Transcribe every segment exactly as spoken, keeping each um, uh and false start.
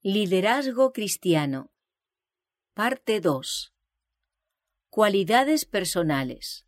Liderazgo cristiano. Parte dos. Cualidades personales.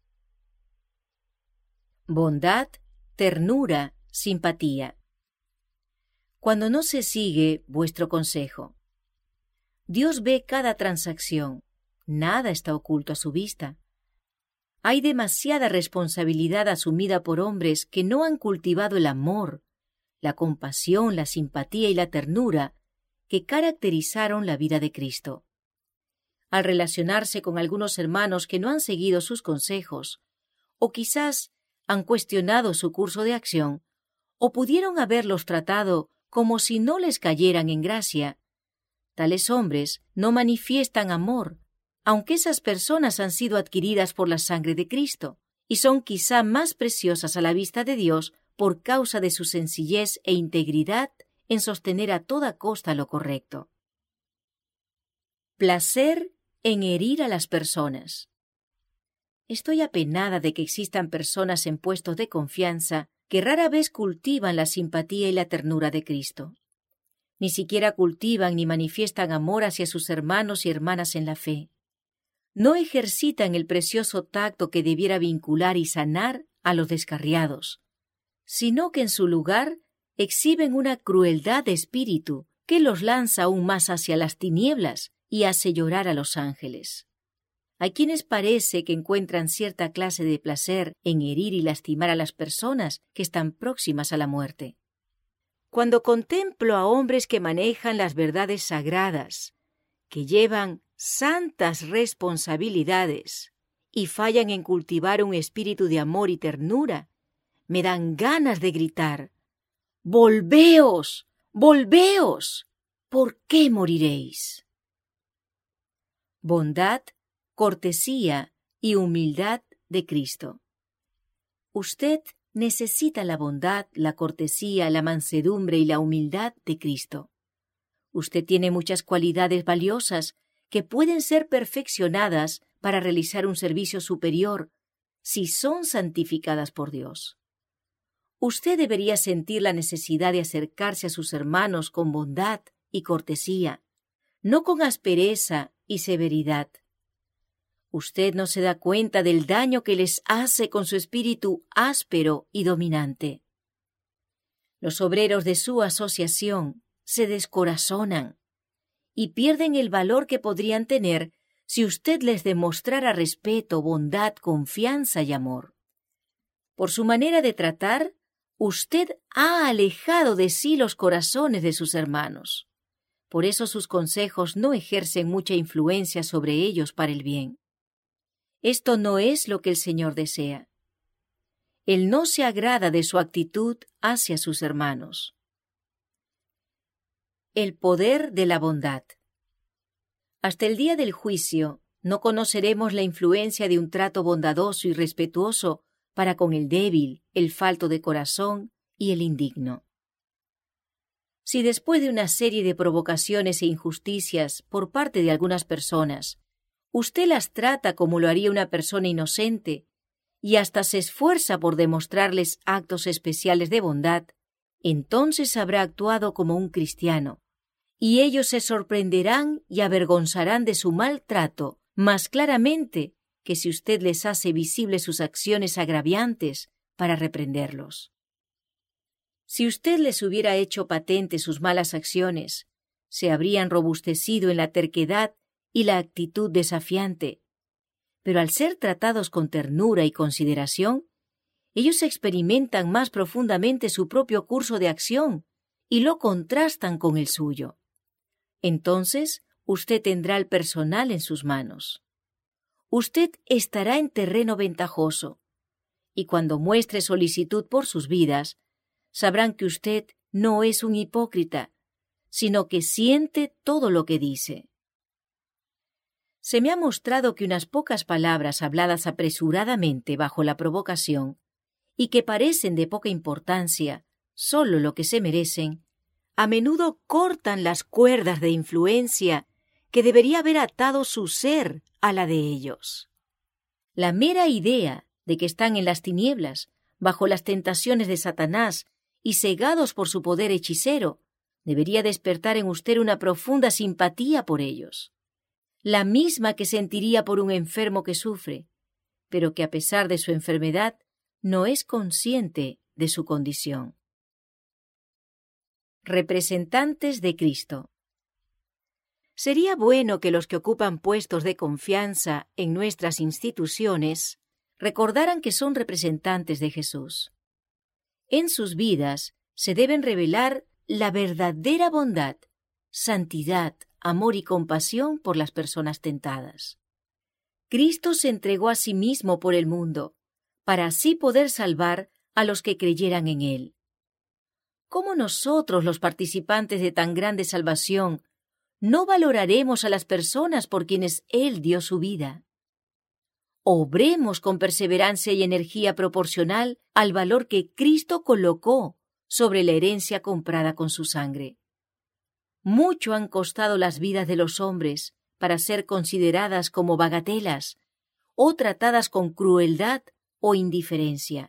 Bondad, ternura, simpatía. Cuando no se sigue vuestro consejo. Dios ve cada transacción. Nada está oculto a su vista. Hay demasiada responsabilidad asumida por hombres que no han cultivado el amor, la compasión, la simpatía y la ternura que caracterizaron la vida de Cristo. Al relacionarse con algunos hermanos que no han seguido sus consejos, o quizás han cuestionado su curso de acción, o pudieron haberlos tratado como si no les cayeran en gracia, tales hombres no manifiestan amor, aunque esas personas han sido adquiridas por la sangre de Cristo, y son quizá más preciosas a la vista de Dios por causa de su sencillez e integridad en sostener a toda costa lo correcto. Placer en herir a las personas. Estoy apenada de que existan personas en puestos de confianza que rara vez cultivan la simpatía y la ternura de Cristo. Ni siquiera cultivan ni manifiestan amor hacia sus hermanos y hermanas en la fe. No ejercitan el precioso tacto que debiera vincular y sanar a los descarriados, sino que en su lugar exhiben una crueldad de espíritu que los lanza aún más hacia las tinieblas y hace llorar a los ángeles. Hay quienes parece que encuentran cierta clase de placer en herir y lastimar a las personas que están próximas a la muerte. Cuando contemplo a hombres que manejan las verdades sagradas, que llevan santas responsabilidades y fallan en cultivar un espíritu de amor y ternura, me dan ganas de gritar: ¡Volveos! ¡Volveos! ¿Por qué moriréis? Bondad, cortesía y humildad de Cristo. Usted necesita la bondad, la cortesía, la mansedumbre y la humildad de Cristo. Usted tiene muchas cualidades valiosas que pueden ser perfeccionadas para realizar un servicio superior si son santificadas por Dios. Usted debería sentir la necesidad de acercarse a sus hermanos con bondad y cortesía, no con aspereza y severidad. Usted no se da cuenta del daño que les hace con su espíritu áspero y dominante. Los obreros de su asociación se descorazonan y pierden el valor que podrían tener si usted les demostrara respeto, bondad, confianza y amor. Por su manera de tratar, usted ha alejado de sí los corazones de sus hermanos. Por eso sus consejos no ejercen mucha influencia sobre ellos para el bien. Esto no es lo que el Señor desea. Él no se agrada de su actitud hacia sus hermanos. El poder de la bondad. Hasta el día del juicio no conoceremos la influencia de un trato bondadoso y respetuoso para con el débil, el falto de corazón y el indigno. Si después de una serie de provocaciones e injusticias por parte de algunas personas, usted las trata como lo haría una persona inocente y hasta se esfuerza por demostrarles actos especiales de bondad, entonces habrá actuado como un cristiano, y ellos se sorprenderán y avergonzarán de su maltrato más claramente que si usted les hace visibles sus acciones agraviantes para reprenderlos. Si usted les hubiera hecho patente sus malas acciones, se habrían robustecido en la terquedad y la actitud desafiante. Pero al ser tratados con ternura y consideración, ellos experimentan más profundamente su propio curso de acción y lo contrastan con el suyo. Entonces, usted tendrá el personal en sus manos. Usted estará en terreno ventajoso, y cuando muestre solicitud por sus vidas, sabrán que usted no es un hipócrita, sino que siente todo lo que dice. Se me ha mostrado que unas pocas palabras habladas apresuradamente bajo la provocación, y que parecen de poca importancia, solo lo que se merecen, a menudo cortan las cuerdas de influencia que debería haber atado su ser a la de ellos. La mera idea de que están en las tinieblas, bajo las tentaciones de Satanás y cegados por su poder hechicero, debería despertar en usted una profunda simpatía por ellos, la misma que sentiría por un enfermo que sufre, pero que a pesar de su enfermedad no es consciente de su condición. Representantes de Cristo. Sería bueno que los que ocupan puestos de confianza en nuestras instituciones recordaran que son representantes de Jesús. En sus vidas se deben revelar la verdadera bondad, santidad, amor y compasión por las personas tentadas. Cristo se entregó a sí mismo por el mundo, para así poder salvar a los que creyeran en Él. ¿Cómo nosotros, los participantes de tan grande salvación, no valoraremos a las personas por quienes Él dio su vida? Obremos con perseverancia y energía proporcional al valor que Cristo colocó sobre la herencia comprada con su sangre. Mucho han costado las vidas de los hombres para ser consideradas como bagatelas o tratadas con crueldad o indiferencia.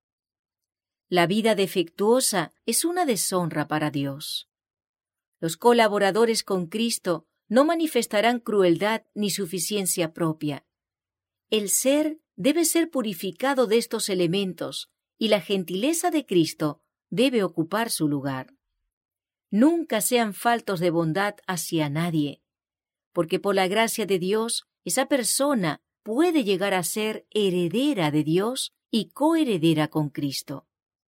La vida defectuosa es una deshonra para Dios. Los colaboradores con Cristo no manifestarán crueldad ni suficiencia propia. El ser debe ser purificado de estos elementos y la gentileza de Cristo debe ocupar su lugar. Nunca sean faltos de bondad hacia nadie, porque por la gracia de Dios esa persona puede llegar a ser heredera de Dios y coheredera con Cristo.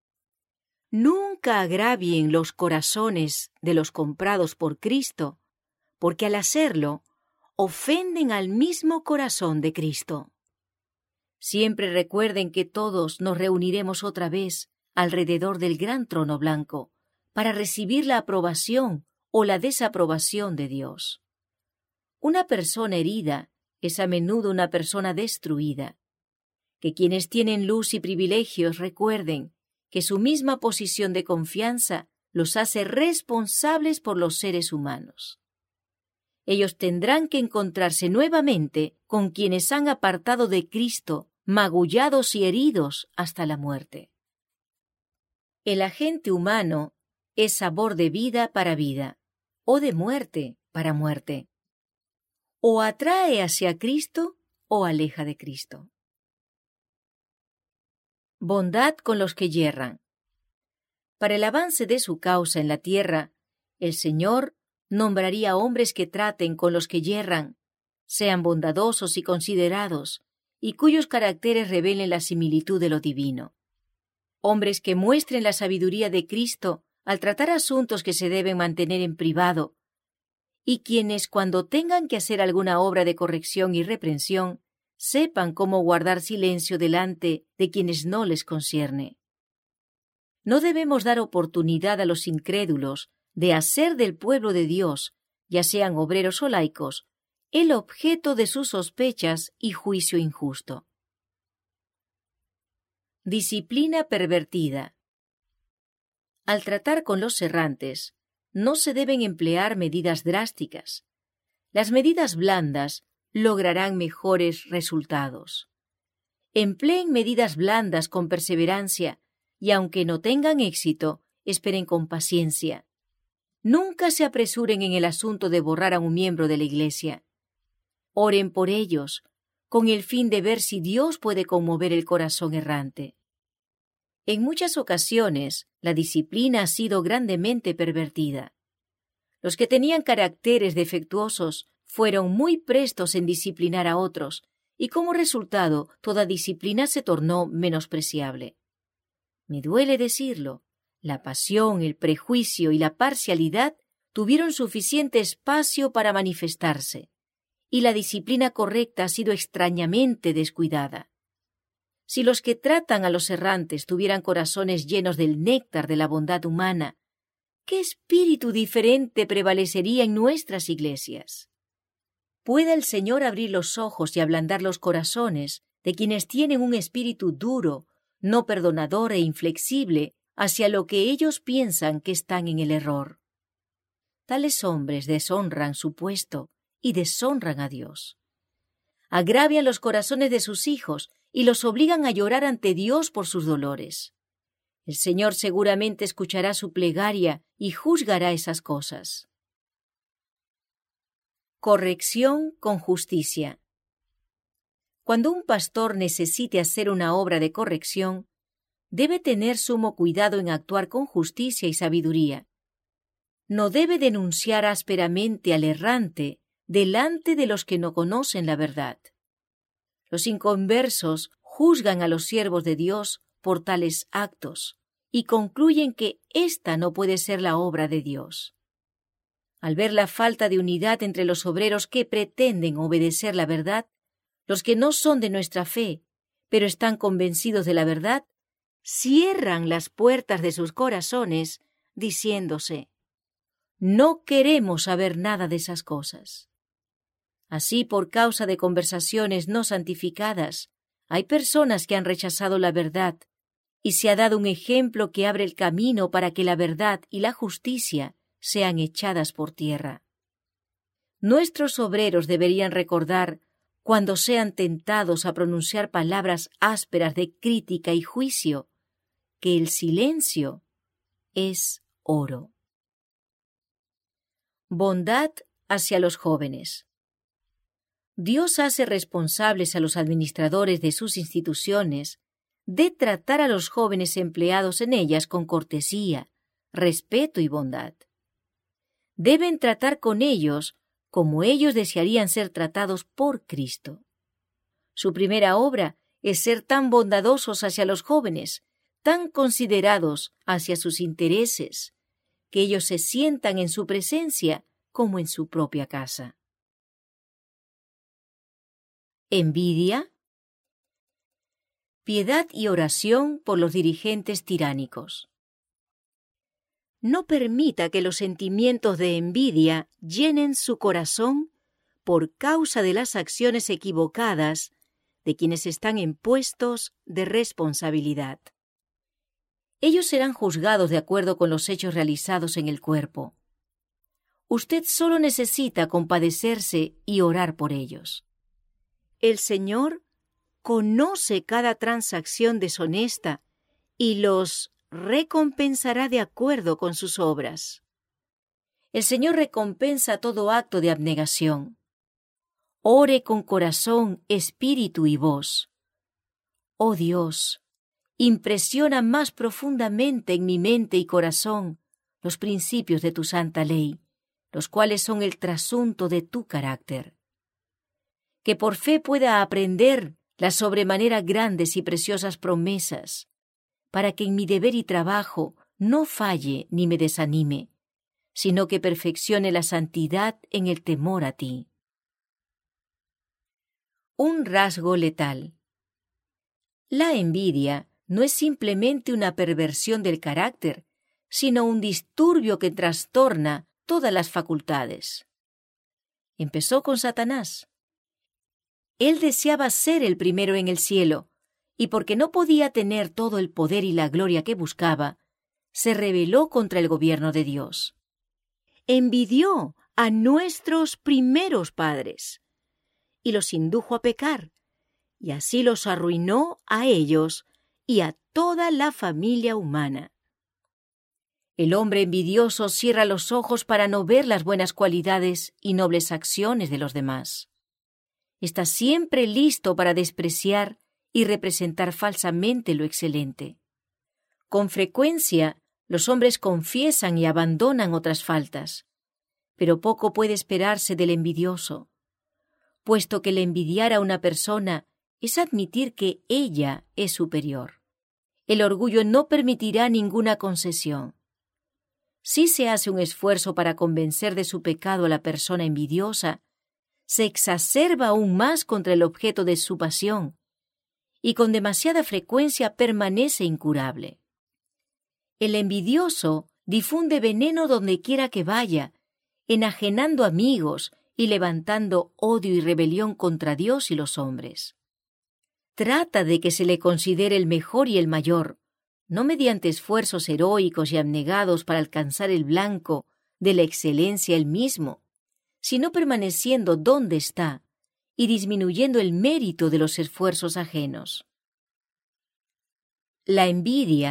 Nunca agravien los corazones de los comprados por Cristo, porque al hacerlo ofenden al mismo corazón de Cristo. Siempre recuerden que todos nos reuniremos otra vez alrededor del gran trono blanco para recibir la aprobación o la desaprobación de Dios. Una persona herida es a menudo una persona destruida. Que quienes tienen luz y privilegios recuerden que su misma posición de confianza los hace responsables por los seres humanos. Ellos tendrán que encontrarse nuevamente con quienes han apartado de Cristo, magullados y heridos hasta la muerte. El agente humano es sabor de vida para vida, o de muerte para muerte. O atrae hacia Cristo o aleja de Cristo. Bondad con los que yerran. Para el avance de su causa en la tierra, el Señor nombraría hombres que traten con los que yerran, sean bondadosos y considerados, y cuyos caracteres revelen la similitud de lo divino. Hombres que muestren la sabiduría de Cristo al tratar asuntos que se deben mantener en privado, y quienes, cuando tengan que hacer alguna obra de corrección y reprensión, sepan cómo guardar silencio delante de quienes no les concierne. No debemos dar oportunidad a los incrédulos de hacer del pueblo de Dios, ya sean obreros o laicos, el objeto de sus sospechas y juicio injusto. Disciplina pervertida. Al tratar con los errantes, no se deben emplear medidas drásticas. Las medidas blandas lograrán mejores resultados. Empleen medidas blandas con perseverancia y, aunque no tengan éxito, esperen con paciencia. Nunca se apresuren en el asunto de borrar a un miembro de la Iglesia. Oren por ellos, con el fin de ver si Dios puede conmover el corazón errante. En muchas ocasiones, la disciplina ha sido grandemente pervertida. Los que tenían caracteres defectuosos fueron muy prestos en disciplinar a otros, y como resultado toda disciplina se tornó menospreciable. Me duele decirlo, la pasión, el prejuicio y la parcialidad tuvieron suficiente espacio para manifestarse, y la disciplina correcta ha sido extrañamente descuidada. Si los que tratan a los errantes tuvieran corazones llenos del néctar de la bondad humana, ¿qué espíritu diferente prevalecería en nuestras iglesias? Pueda el Señor abrir los ojos y ablandar los corazones de quienes tienen un espíritu duro, no perdonador e inflexible hacia lo que ellos piensan que están en el error. Tales hombres deshonran su puesto y deshonran a Dios. Agravian los corazones de sus hijos y los obligan a llorar ante Dios por sus dolores. El Señor seguramente escuchará su plegaria y juzgará esas cosas. Corrección con justicia. Cuando un pastor necesite hacer una obra de corrección, debe tener sumo cuidado en actuar con justicia y sabiduría. No debe denunciar ásperamente al errante delante de los que no conocen la verdad. Los inconversos juzgan a los siervos de Dios por tales actos y concluyen que ésta no puede ser la obra de Dios. Al ver la falta de unidad entre los obreros que pretenden obedecer la verdad, los que no son de nuestra fe, pero están convencidos de la verdad, cierran las puertas de sus corazones, diciéndose: no queremos saber nada de esas cosas. Así, por causa de conversaciones no santificadas, hay personas que han rechazado la verdad, y se ha dado un ejemplo que abre el camino para que la verdad y la justicia sean echadas por tierra. Nuestros obreros deberían recordar, cuando sean tentados a pronunciar palabras ásperas de crítica y juicio, que el silencio es oro. Bondad hacia los jóvenes. Dios hace responsables a los administradores de sus instituciones de tratar a los jóvenes empleados en ellas con cortesía, respeto y bondad. Deben tratar con ellos como ellos desearían ser tratados por Cristo. Su primera obra es ser tan bondadosos hacia los jóvenes, tan considerados hacia sus intereses, que ellos se sientan en su presencia como en su propia casa. Envidia. Piedad y oración por los dirigentes tiránicos. No permita que los sentimientos de envidia llenen su corazón por causa de las acciones equivocadas de quienes están en puestos de responsabilidad. Ellos serán juzgados de acuerdo con los hechos realizados en el cuerpo. Usted solo necesita compadecerse y orar por ellos. El Señor conoce cada transacción deshonesta y los recompensará de acuerdo con sus obras. El Señor recompensa todo acto de abnegación. Ore con corazón, espíritu y voz. Oh Dios, impresiona más profundamente en mi mente y corazón los principios de tu santa ley, los cuales son el trasunto de tu carácter. Que por fe pueda aprender las sobremanera grandes y preciosas promesas, para que en mi deber y trabajo no falle ni me desanime, sino que perfeccione la santidad en el temor a ti. Un rasgo letal. La envidia no es simplemente una perversión del carácter, sino un disturbio que trastorna todas las facultades. Empezó con Satanás. Él deseaba ser el primero en el cielo, y porque no podía tener todo el poder y la gloria que buscaba, se rebeló contra el gobierno de Dios. Envidió a nuestros primeros padres y los indujo a pecar, y así los arruinó a ellos y a toda la familia humana. El hombre envidioso cierra los ojos para no ver las buenas cualidades y nobles acciones de los demás. Está siempre listo para despreciar y representar falsamente lo excelente. Con frecuencia, los hombres confiesan y abandonan otras faltas, pero poco puede esperarse del envidioso, puesto que el envidiar a una persona es admitir que ella es superior. El orgullo no permitirá ninguna concesión. Si se hace un esfuerzo para convencer de su pecado a la persona envidiosa, se exacerba aún más contra el objeto de su pasión, y con demasiada frecuencia permanece incurable. El envidioso difunde veneno donde quiera que vaya, enajenando amigos y levantando odio y rebelión contra Dios y los hombres. Trata de que se le considere el mejor y el mayor, no mediante esfuerzos heroicos y abnegados para alcanzar el blanco de la excelencia él mismo, sino permaneciendo donde está y disminuyendo el mérito de los esfuerzos ajenos. La envidia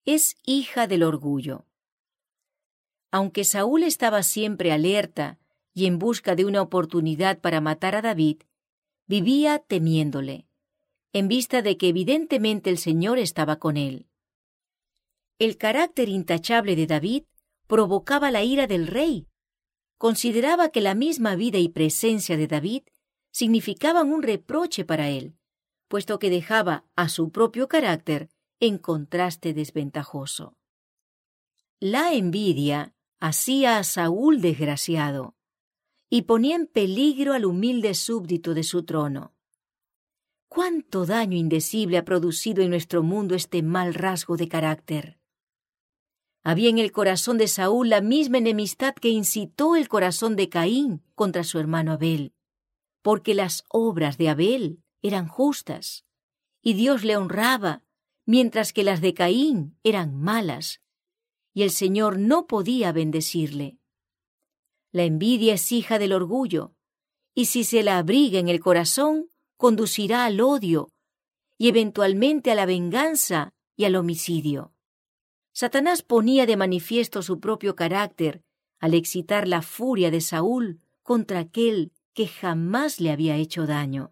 es hija del orgullo. Aunque Saúl estaba siempre alerta y en busca de una oportunidad para matar a David, vivía temiéndole, en vista de que evidentemente el Señor estaba con él. El carácter intachable de David provocaba la ira del rey. Consideraba que la misma vida y presencia de David significaban un reproche para él, puesto que dejaba a su propio carácter en contraste desventajoso. La envidia hacía a Saúl desgraciado y ponía en peligro al humilde súbdito de su trono. ¿Cuánto daño indecible ha producido en nuestro mundo este mal rasgo de carácter? Había en el corazón de Saúl la misma enemistad que incitó el corazón de Caín contra su hermano Abel, porque las obras de Abel eran justas, y Dios le honraba, mientras que las de Caín eran malas, y el Señor no podía bendecirle. La envidia es hija del orgullo, y si se la abriga en el corazón, conducirá al odio, y eventualmente a la venganza y al homicidio. Satanás ponía de manifiesto su propio carácter al excitar la furia de Saúl contra aquel que jamás le había hecho daño.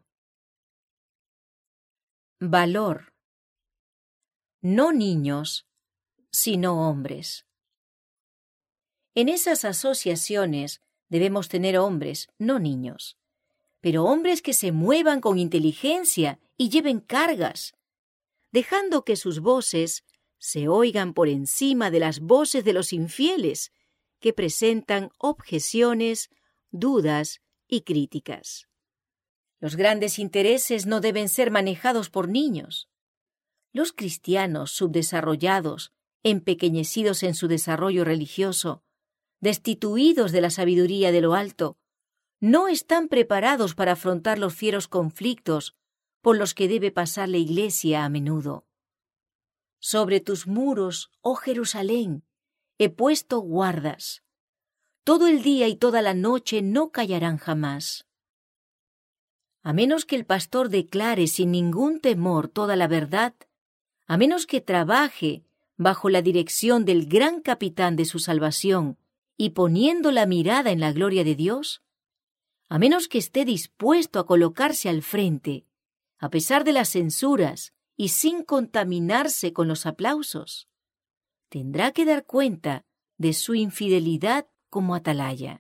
Valor. No niños, sino hombres. En esas asociaciones debemos tener hombres, no niños, pero hombres que se muevan con inteligencia y lleven cargas, dejando que sus voces se oigan por encima de las voces de los infieles, que presentan objeciones, dudas y críticas. Los grandes intereses no deben ser manejados por niños. Los cristianos subdesarrollados, empequeñecidos en su desarrollo religioso, destituidos de la sabiduría de lo alto, no están preparados para afrontar los fieros conflictos por los que debe pasar la Iglesia a menudo. Sobre tus muros, oh Jerusalén, he puesto guardas. Todo el día y toda la noche no callarán jamás. A menos que el pastor declare sin ningún temor toda la verdad, a menos que trabaje bajo la dirección del gran capitán de su salvación y poniendo la mirada en la gloria de Dios, a menos que esté dispuesto a colocarse al frente, a pesar de las censuras y sin contaminarse con los aplausos, tendrá que dar cuenta de su infidelidad como atalaya.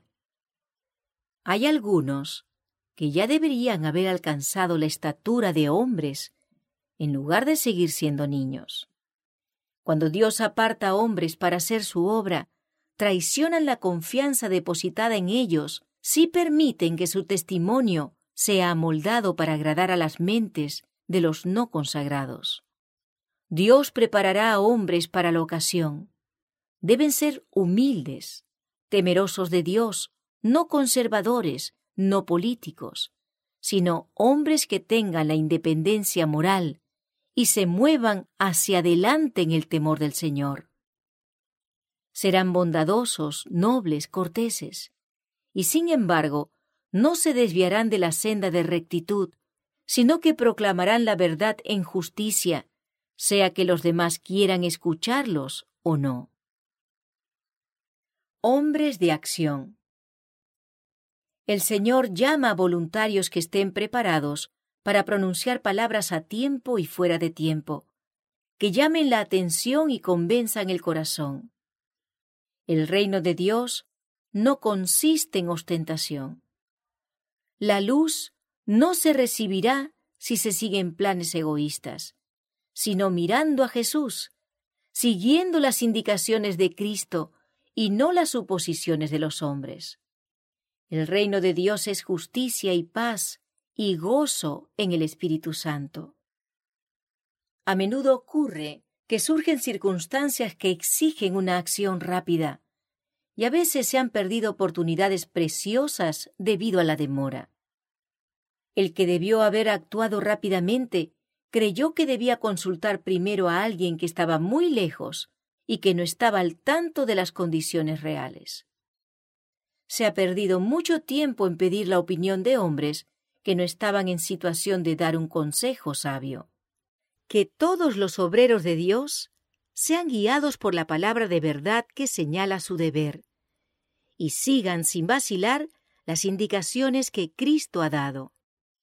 Hay algunos que ya deberían haber alcanzado la estatura de hombres en lugar de seguir siendo niños. Cuando Dios aparta a hombres para hacer su obra, traicionan la confianza depositada en ellos si permiten que su testimonio sea amoldado para agradar a las mentes de los no consagrados. Dios preparará a hombres para la ocasión. Deben ser humildes, temerosos de Dios, no conservadores, no políticos, sino hombres que tengan la independencia moral y se muevan hacia adelante en el temor del Señor. Serán bondadosos, nobles, corteses, y sin embargo no se desviarán de la senda de rectitud, sino que proclamarán la verdad en justicia, sea que los demás quieran escucharlos o no. Hombres de acción. El Señor llama a voluntarios que estén preparados para pronunciar palabras a tiempo y fuera de tiempo, que llamen la atención y convenzan el corazón. El reino de Dios no consiste en ostentación. La luz no se recibirá si se siguen planes egoístas, sino mirando a Jesús, siguiendo las indicaciones de Cristo y no las suposiciones de los hombres. El reino de Dios es justicia y paz y gozo en el Espíritu Santo. A menudo ocurre que surgen circunstancias que exigen una acción rápida, y a veces se han perdido oportunidades preciosas debido a la demora. El que debió haber actuado rápidamente creyó que debía consultar primero a alguien que estaba muy lejos y que no estaba al tanto de las condiciones reales. Se ha perdido mucho tiempo en pedir la opinión de hombres que no estaban en situación de dar un consejo sabio. Que todos los obreros de Dios sean guiados por la palabra de verdad que señala su deber, y sigan sin vacilar las indicaciones que Cristo ha dado.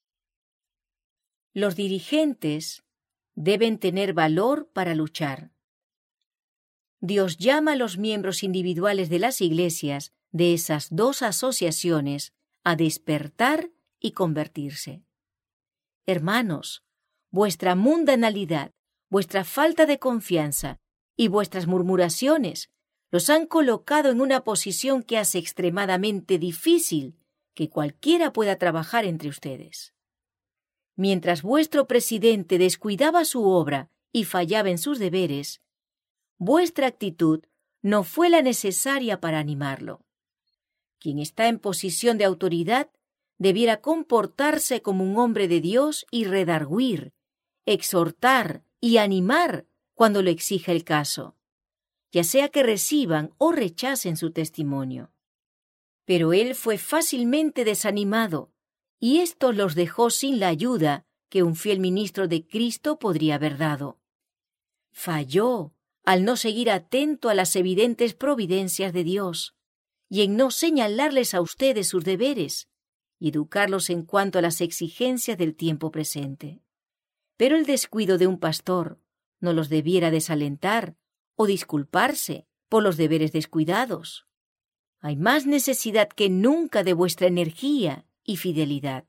Los dirigentes deben tener valor para luchar. Dios llama a los miembros individuales de las iglesias de esas dos asociaciones a despertar y convertirse. Hermanos, vuestra mundanalidad, vuestra falta de confianza y vuestras murmuraciones los han colocado en una posición que hace extremadamente difícil que cualquiera pueda trabajar entre ustedes. Mientras vuestro presidente descuidaba su obra y fallaba en sus deberes, vuestra actitud no fue la necesaria para animarlo. Quien está en posición de autoridad debiera comportarse como un hombre de Dios y redarguir, exhortar y animar cuando lo exija el caso, ya sea que reciban o rechacen su testimonio. Pero él fue fácilmente desanimado, y esto los dejó sin la ayuda que un fiel ministro de Cristo podría haber dado. Falló al no seguir atento a las evidentes providencias de Dios y en no señalarles a ustedes sus deberes y educarlos en cuanto a las exigencias del tiempo presente. Pero el descuido de un pastor no los debiera desalentar o disculparse por los deberes descuidados. Hay más necesidad que nunca de vuestra energía y fidelidad.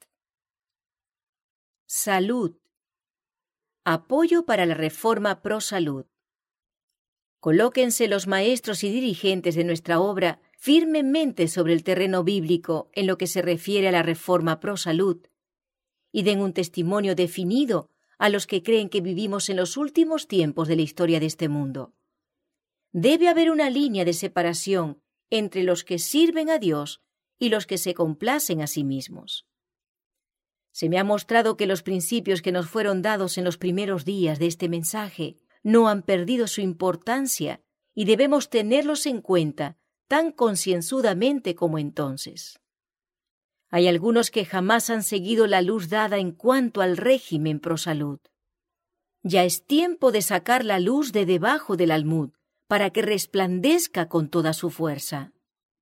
Salud. Apoyo para la reforma pro salud. Colóquense los maestros y dirigentes de nuestra obra firmemente sobre el terreno bíblico en lo que se refiere a la reforma pro salud y den un testimonio definido a los que creen que vivimos en los últimos tiempos de la historia de este mundo. Debe haber una línea de separación entre los que sirven a Dios y los que se complacen a sí mismos. Se me ha mostrado que los principios que nos fueron dados en los primeros días de este mensaje no han perdido su importancia y debemos tenerlos en cuenta tan concienzudamente como entonces. Hay algunos que jamás han seguido la luz dada en cuanto al régimen pro salud. Ya es tiempo de sacar la luz de debajo del almud para que resplandezca con toda su fuerza.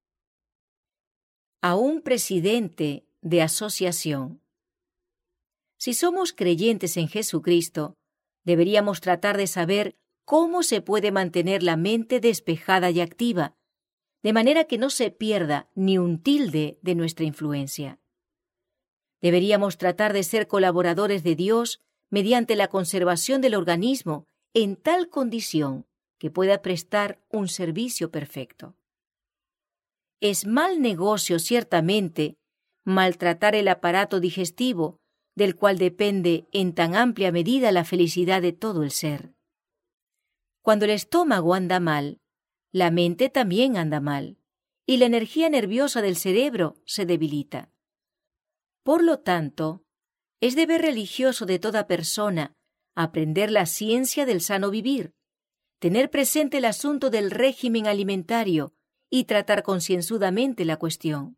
A un presidente de asociación. Si somos creyentes en Jesucristo, deberíamos tratar de saber cómo se puede mantener la mente despejada y activa, de manera que no se pierda ni un tilde de nuestra influencia. Deberíamos tratar de ser colaboradores de Dios mediante la conservación del organismo en tal condición que pueda prestar un servicio perfecto. Es mal negocio, ciertamente, maltratar el aparato digestivo, del cual depende en tan amplia medida la felicidad de todo el ser. Cuando el estómago anda mal, la mente también anda mal, y la energía nerviosa del cerebro se debilita. Por lo tanto, es deber religioso de toda persona aprender la ciencia del sano vivir, tener presente el asunto del régimen alimentario y tratar concienzudamente la cuestión.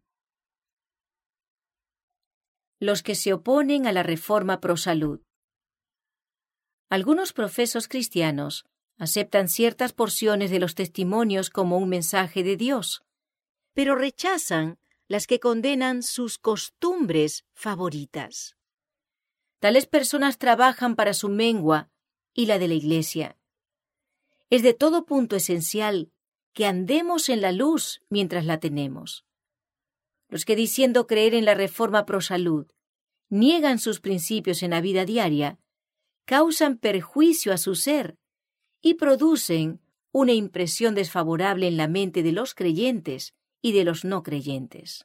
Los que se oponen a la reforma pro salud. Algunos profesos cristianos aceptan ciertas porciones de los testimonios como un mensaje de Dios, pero rechazan las que condenan sus costumbres favoritas. Tales personas trabajan para su mengua y la de la Iglesia. Es de todo punto esencial que andemos en la luz mientras la tenemos. Los que diciendo creer en la reforma pro salud niegan sus principios en la vida diaria, causan perjuicio a su ser y producen una impresión desfavorable en la mente de los creyentes y de los no creyentes.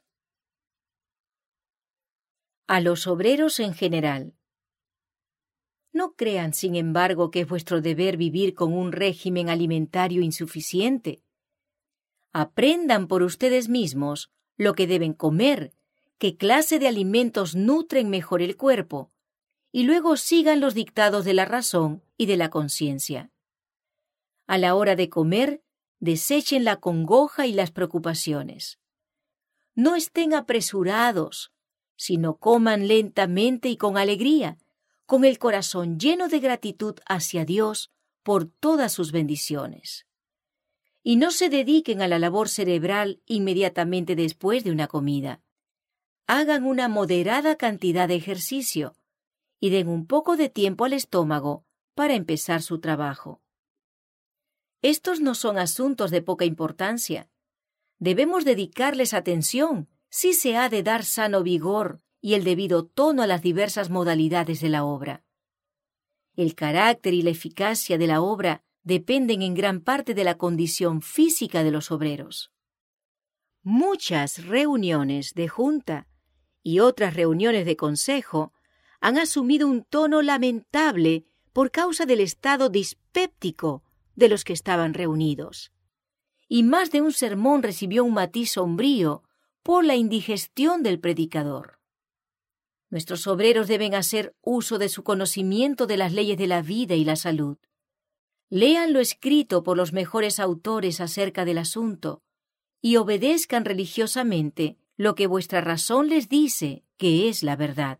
A los obreros en general. No crean, sin embargo, que es vuestro deber vivir con un régimen alimentario insuficiente. Aprendan por ustedes mismos lo que deben comer, qué clase de alimentos nutren mejor el cuerpo, y luego sigan los dictados de la razón y de la conciencia. A la hora de comer, desechen la congoja y las preocupaciones. No estén apresurados, sino coman lentamente y con alegría, con el corazón lleno de gratitud hacia Dios por todas sus bendiciones. Y no se dediquen a la labor cerebral inmediatamente después de una comida. Hagan una moderada cantidad de ejercicio y den un poco de tiempo al estómago para empezar su trabajo. Estos no son asuntos de poca importancia. Debemos dedicarles atención si se ha de dar sano vigor y el debido tono a las diversas modalidades de la obra. El carácter y la eficacia de la obra dependen en gran parte de la condición física de los obreros. Muchas reuniones de junta y otras reuniones de consejo han asumido un tono lamentable por causa del estado dispéptico de los que estaban reunidos. Y más de un sermón recibió un matiz sombrío por la indigestión del predicador. Nuestros obreros deben hacer uso de su conocimiento de las leyes de la vida y la salud. Lean lo escrito por los mejores autores acerca del asunto y obedezcan religiosamente lo que vuestra razón les dice que es la verdad.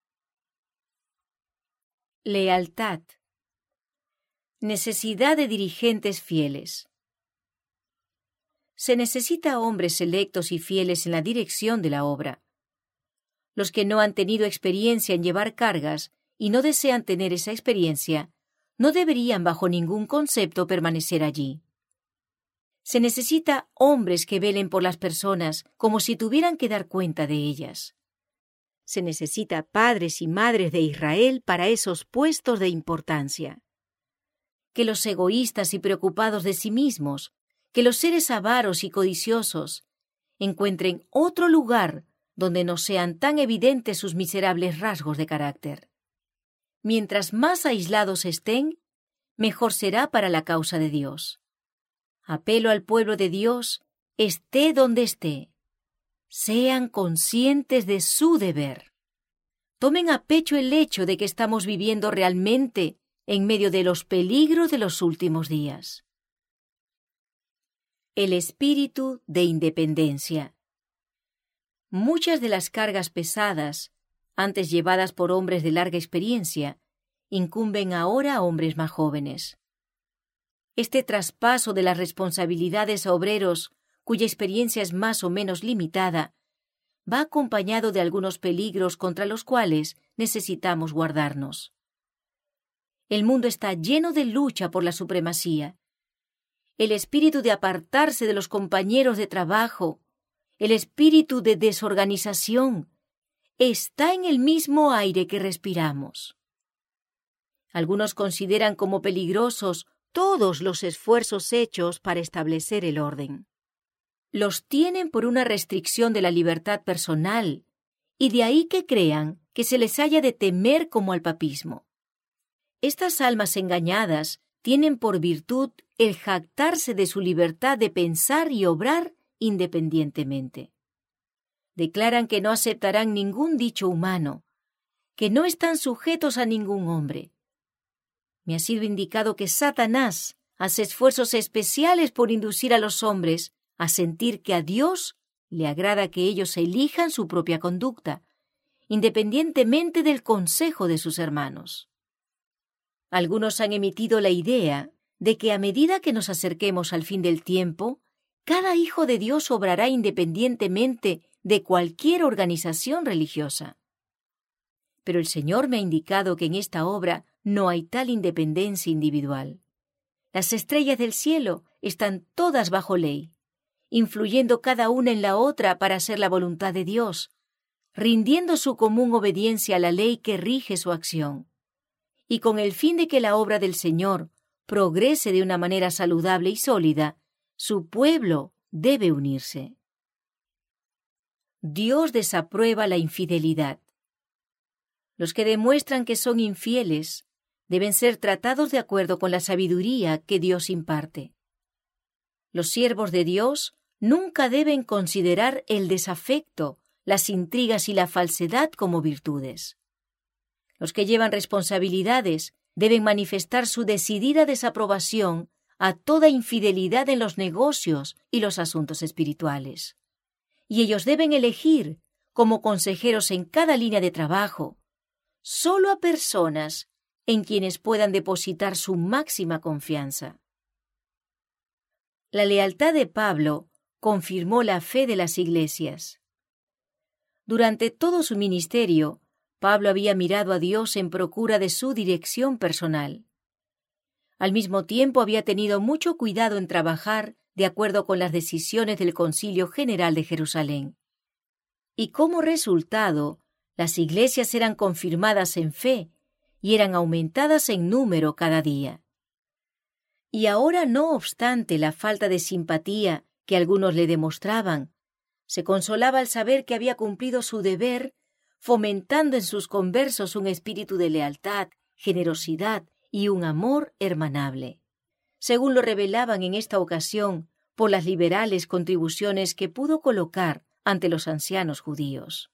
Lealtad. Necesidad de dirigentes fieles. Se necesita hombres selectos y fieles en la dirección de la obra. Los que no han tenido experiencia en llevar cargas y no desean tener esa experiencia, no deberían bajo ningún concepto permanecer allí. Se necesita hombres que velen por las personas como si tuvieran que dar cuenta de ellas. Se necesita padres y madres de Israel para esos puestos de importancia. Que los egoístas y preocupados de sí mismos, que los seres avaros y codiciosos, encuentren otro lugar donde no sean tan evidentes sus miserables rasgos de carácter. Mientras más aislados estén, mejor será para la causa de Dios. Apelo al pueblo de Dios, esté donde esté. Sean conscientes de su deber. Tomen a pecho el hecho de que estamos viviendo realmente en medio de los peligros de los últimos días. El espíritu de independencia. Muchas de las cargas pesadas, antes llevadas por hombres de larga experiencia, incumben ahora a hombres más jóvenes. Este traspaso de las responsabilidades a obreros cuya experiencia es más o menos limitada, va acompañado de algunos peligros contra los cuales necesitamos guardarnos. El mundo está lleno de lucha por la supremacía. El espíritu de apartarse de los compañeros de trabajo, el espíritu de desorganización, está en el mismo aire que respiramos. Algunos consideran como peligrosos todos los esfuerzos hechos para establecer el orden. Los tienen por una restricción de la libertad personal, y de ahí que crean que se les haya de temer como al papismo. Estas almas engañadas tienen por virtud el jactarse de su libertad de pensar y obrar independientemente. Declaran que no aceptarán ningún dicho humano, que no están sujetos a ningún hombre. Me ha sido indicado que Satanás hace esfuerzos especiales por inducir a los hombres a sentir que a Dios le agrada que ellos elijan su propia conducta, independientemente del consejo de sus hermanos. Algunos han emitido la idea de que a medida que nos acerquemos al fin del tiempo, cada hijo de Dios obrará independientemente de cualquier organización religiosa. Pero el Señor me ha indicado que en esta obra no hay tal independencia individual. Las estrellas del cielo están todas bajo ley, influyendo cada una en la otra para hacer la voluntad de Dios, rindiendo su común obediencia a la ley que rige su acción, y con el fin de que la obra del Señor progrese de una manera saludable y sólida, su pueblo debe unirse. Dios desaprueba la infidelidad. Los que demuestran que son infieles deben ser tratados de acuerdo con la sabiduría que Dios imparte. Los siervos de Dios nunca deben considerar el desafecto, las intrigas y la falsedad como virtudes. Los que llevan responsabilidades deben manifestar su decidida desaprobación a toda infidelidad en los negocios y los asuntos espirituales. Y ellos deben elegir, como consejeros en cada línea de trabajo, solo a personas en quienes puedan depositar su máxima confianza. La lealtad de Pablo confirmó la fe de las iglesias. Durante todo su ministerio, Pablo había mirado a Dios en procura de su dirección personal. Al mismo tiempo había tenido mucho cuidado en trabajar de acuerdo con las decisiones del Concilio General de Jerusalén. Y como resultado, las iglesias eran confirmadas en fe y eran aumentadas en número cada día. Y ahora, no obstante la falta de simpatía que algunos le demostraban, se consolaba al saber que había cumplido su deber, fomentando en sus conversos un espíritu de lealtad, generosidad y un amor hermanable, según lo revelaban en esta ocasión por las liberales contribuciones que pudo colocar ante los ancianos judíos.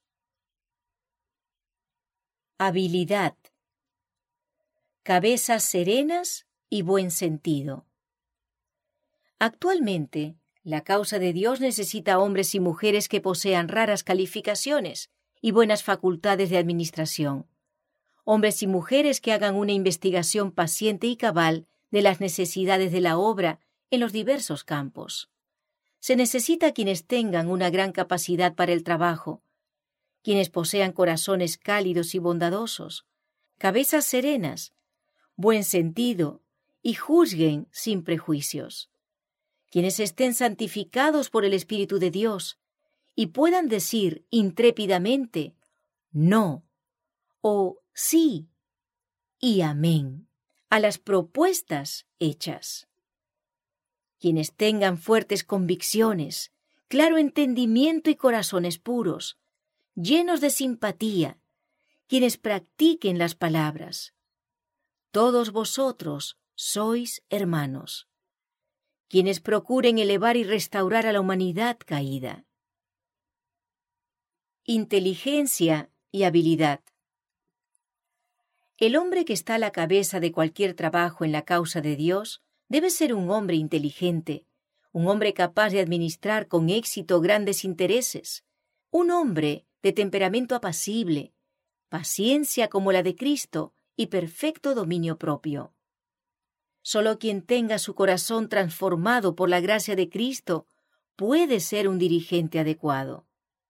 Habilidad. Cabezas serenas y buen sentido. Actualmente, la causa de Dios necesita hombres y mujeres que posean raras calificaciones y buenas facultades de administración. Hombres y mujeres que hagan una investigación paciente y cabal de las necesidades de la obra en los diversos campos. Se necesita quienes tengan una gran capacidad para el trabajo, quienes posean corazones cálidos y bondadosos, cabezas serenas, buen sentido y juzguen sin prejuicios, quienes estén santificados por el Espíritu de Dios y puedan decir intrépidamente no o sí y amén a las propuestas hechas. Quienes tengan fuertes convicciones, claro entendimiento y corazones puros, llenos de simpatía, quienes practiquen las palabras. Todos vosotros sois hermanos, quienes procuren elevar y restaurar a la humanidad caída. Inteligencia y habilidad. El hombre que está a la cabeza de cualquier trabajo en la causa de Dios debe ser un hombre inteligente, un hombre capaz de administrar con éxito grandes intereses, un hombre de temperamento apacible, paciencia como la de Cristo y perfecto dominio propio. Solo quien tenga su corazón transformado por la gracia de Cristo puede ser un dirigente adecuado.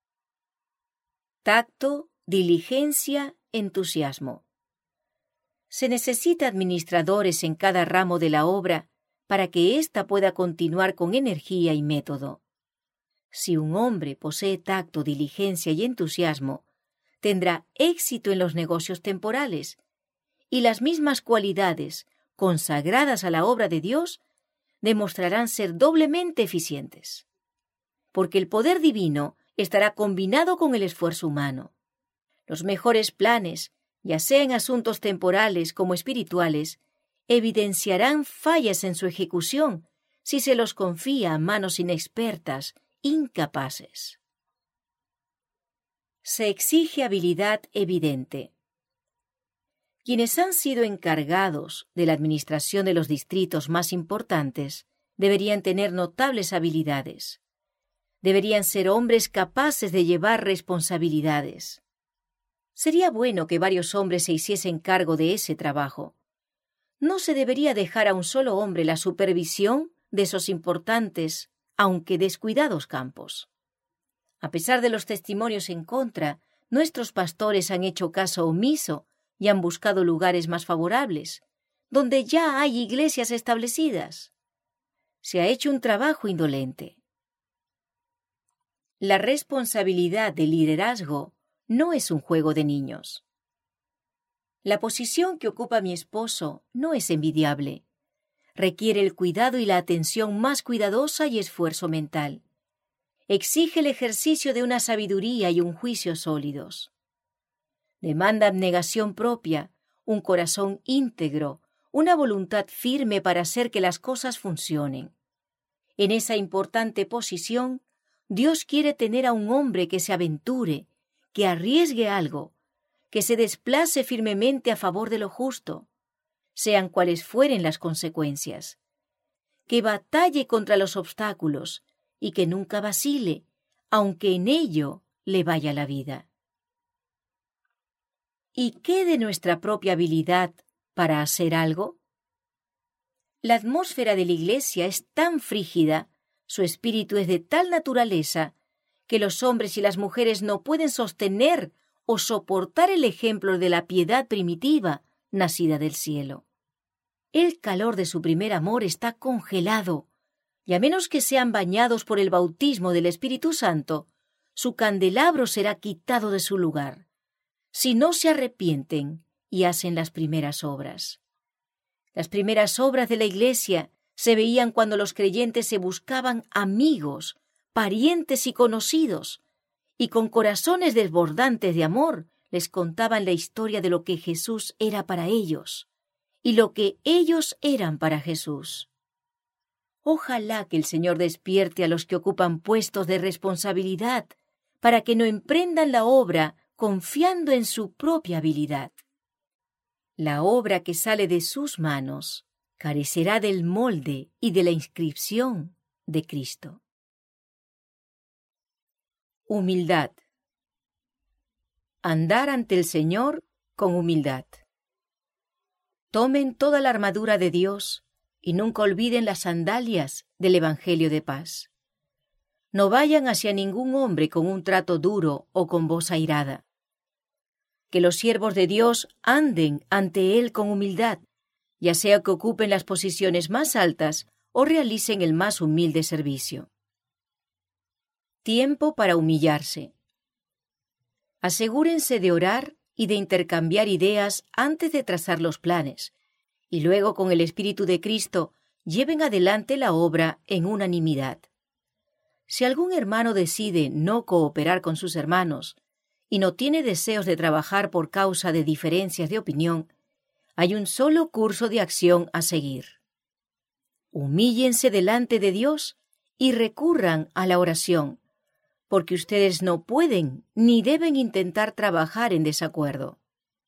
Tacto, diligencia, entusiasmo. Se necesita administradores en cada ramo de la obra para que ésta pueda continuar con energía y método. Si un hombre posee tacto, diligencia y entusiasmo, tendrá éxito en los negocios temporales, y las mismas cualidades consagradas a la obra de Dios demostrarán ser doblemente eficientes, porque el poder divino estará combinado con el esfuerzo humano. Los mejores planes, ya sea en asuntos temporales como espirituales, evidenciarán fallas en su ejecución si se los confía a manos inexpertas, incapaces. Se exige habilidad evidente. Quienes han sido encargados de la administración de los distritos más importantes deberían tener notables habilidades. Deberían ser hombres capaces de llevar responsabilidades. Sería bueno que varios hombres se hiciesen cargo de ese trabajo. No se debería dejar a un solo hombre la supervisión de esos importantes, aunque descuidados campos. A pesar de los testimonios en contra, nuestros pastores han hecho caso omiso y han buscado lugares más favorables, donde ya hay iglesias establecidas. Se ha hecho un trabajo indolente. La responsabilidad del liderazgo no es un juego de niños. La posición que ocupa mi esposo no es envidiable. Requiere el cuidado y la atención más cuidadosa y esfuerzo mental. Exige el ejercicio de una sabiduría y un juicio sólidos. Demanda abnegación propia, un corazón íntegro, una voluntad firme para hacer que las cosas funcionen. En esa importante posición, Dios quiere tener a un hombre que se aventure, que arriesgue algo, que se desplace firmemente a favor de lo justo, sean cuales fueren las consecuencias, que batalle contra los obstáculos y que nunca vacile, aunque en ello le vaya la vida. ¿Y qué de nuestra propia habilidad para hacer algo? La atmósfera de la Iglesia es tan frígida, su espíritu es de tal naturaleza, que los hombres y las mujeres no pueden sostener o soportar el ejemplo de la piedad primitiva nacida del cielo. El calor de su primer amor está congelado, y a menos que sean bañados por el bautismo del Espíritu Santo, su candelabro será quitado de su lugar, si no se arrepienten y hacen las primeras obras. Las primeras obras de la Iglesia se veían cuando los creyentes se buscaban amigos, parientes y conocidos, y con corazones desbordantes de amor les contaban la historia de lo que Jesús era para ellos y lo que ellos eran para Jesús. Ojalá que el Señor despierte a los que ocupan puestos de responsabilidad para que no emprendan la obra confiando en su propia habilidad. La obra que sale de sus manos carecerá del molde y de la inscripción de Cristo. Humildad. Andar ante el Señor con humildad. Tomen toda la armadura de Dios y nunca olviden las sandalias del Evangelio de paz. No vayan hacia ningún hombre con un trato duro o con voz airada. Que los siervos de Dios anden ante Él con humildad, ya sea que ocupen las posiciones más altas o realicen el más humilde servicio. Tiempo para humillarse. Asegúrense de orar y de intercambiar ideas antes de trazar los planes, y luego con el Espíritu de Cristo lleven adelante la obra en unanimidad. Si algún hermano decide no cooperar con sus hermanos y no tiene deseos de trabajar por causa de diferencias de opinión, hay un solo curso de acción a seguir. Humíllense delante de Dios y recurran a la oración, porque ustedes no pueden ni deben intentar trabajar en desacuerdo.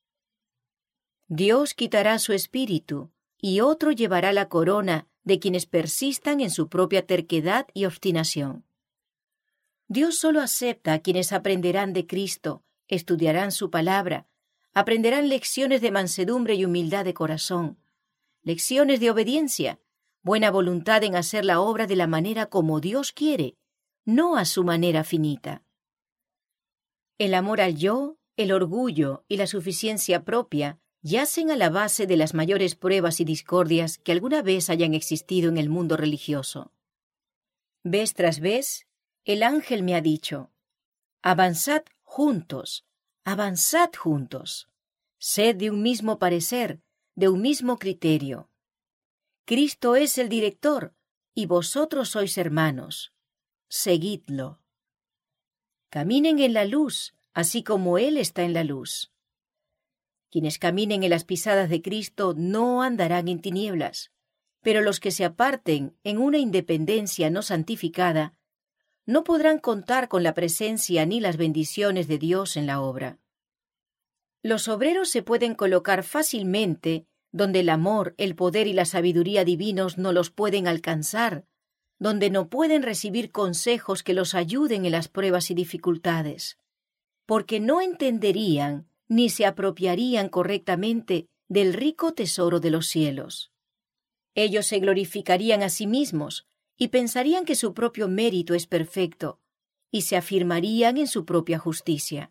Dios quitará su espíritu y otro llevará la corona de quienes persistan en su propia terquedad y obstinación. Dios solo acepta a quienes aprenderán de Cristo, estudiarán su palabra, aprenderán lecciones de mansedumbre y humildad de corazón, lecciones de obediencia, buena voluntad en hacer la obra de la manera como Dios quiere, no a su manera finita. El amor al yo, el orgullo y la suficiencia propia yacen a la base de las mayores pruebas y discordias que alguna vez hayan existido en el mundo religioso. Vez tras vez, el ángel me ha dicho: avanzad juntos, avanzad juntos, sed de un mismo parecer, de un mismo criterio. Cristo es el director y vosotros sois hermanos. Seguidlo. Caminen en la luz, así como Él está en la luz. Quienes caminen en las pisadas de Cristo no andarán en tinieblas, pero los que se aparten en una independencia no santificada no podrán contar con la presencia ni las bendiciones de Dios en la obra. Los obreros se pueden colocar fácilmente donde el amor, el poder y la sabiduría divinos no los pueden alcanzar, donde no pueden recibir consejos que los ayuden en las pruebas y dificultades, porque no entenderían ni se apropiarían correctamente del rico tesoro de los cielos. Ellos se glorificarían a sí mismos y pensarían que su propio mérito es perfecto, y se afirmarían en su propia justicia.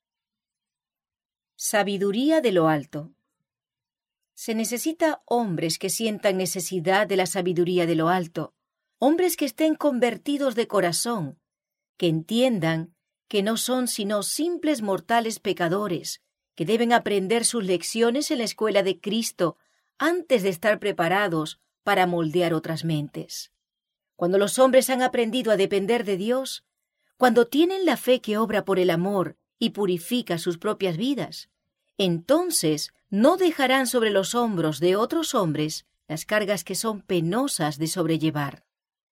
Sabiduría de lo alto. Se necesita hombres que sientan necesidad de la sabiduría de lo alto, hombres que estén convertidos de corazón, que entiendan que no son sino simples mortales pecadores, que deben aprender sus lecciones en la escuela de Cristo antes de estar preparados para moldear otras mentes. Cuando los hombres han aprendido a depender de Dios, cuando tienen la fe que obra por el amor y purifica sus propias vidas, entonces no dejarán sobre los hombros de otros hombres las cargas que son penosas de sobrellevar.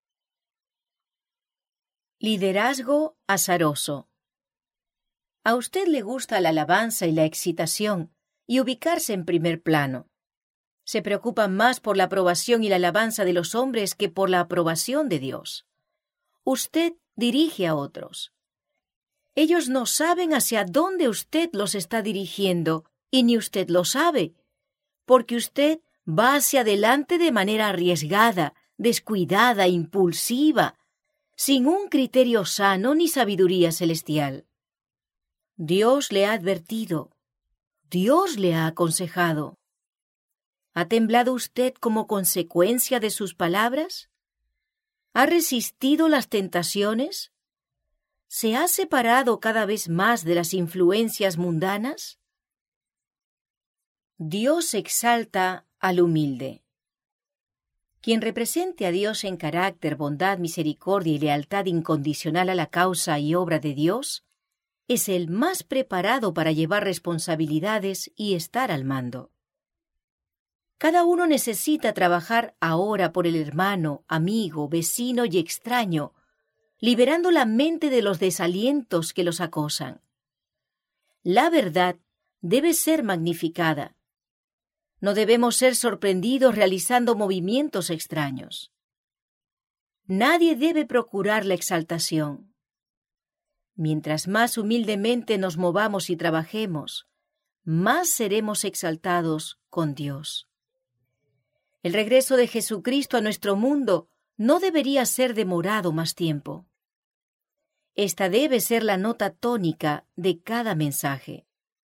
Liderazgo azaroso. A usted le gusta la alabanza y la excitación y ubicarse en primer plano. Se preocupa más por la aprobación y la alabanza de los hombres que por la aprobación de Dios. Usted dirige a otros. Ellos no saben hacia dónde usted los está dirigiendo y ni usted lo sabe, porque usted va hacia adelante de manera arriesgada, descuidada, impulsiva, sin un criterio sano ni sabiduría celestial. Dios le ha advertido, Dios le ha aconsejado. ¿Ha temblado usted como consecuencia de sus palabras? ¿Ha resistido las tentaciones? ¿Se ha separado cada vez más de las influencias mundanas? Dios exalta al humilde. Quien represente a Dios en carácter, bondad, misericordia y lealtad incondicional a la causa y obra de Dios, es el más preparado para llevar responsabilidades y estar al mando. Cada uno necesita trabajar ahora por el hermano, amigo, vecino y extraño, liberando la mente de los desalientos que los acosan. La verdad debe ser magnificada. No debemos ser sorprendidos realizando movimientos extraños. Nadie debe procurar la exaltación. Mientras más humildemente nos movamos y trabajemos, más seremos exaltados con Dios. El regreso de Jesucristo a nuestro mundo no debería ser demorado más tiempo. Esta debe ser la nota tónica de cada mensaje.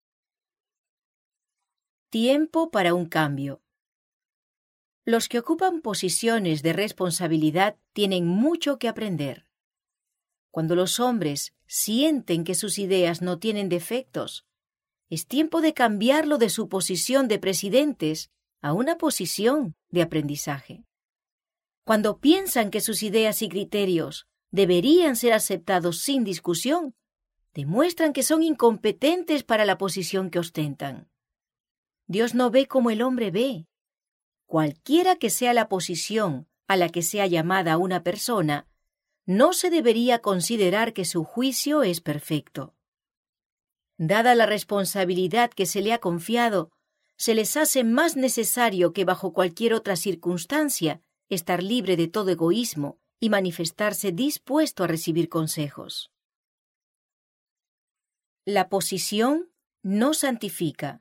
Tiempo para un cambio. Los que ocupan posiciones de responsabilidad tienen mucho que aprender. Cuando los hombres sienten que sus ideas no tienen defectos, es tiempo de cambiarlo de su posición de presidentes a una posición de aprendizaje. Cuando piensan que sus ideas y criterios deberían ser aceptados sin discusión, demuestran que son incompetentes para la posición que ostentan. Dios no ve como el hombre ve. Cualquiera que sea la posición a la que sea llamada una persona, no se debería considerar que su juicio es perfecto. Dada la responsabilidad que se le ha confiado, se les hace más necesario que bajo cualquier otra circunstancia estar libre de todo egoísmo y manifestarse dispuesto a recibir consejos. La posición no santifica.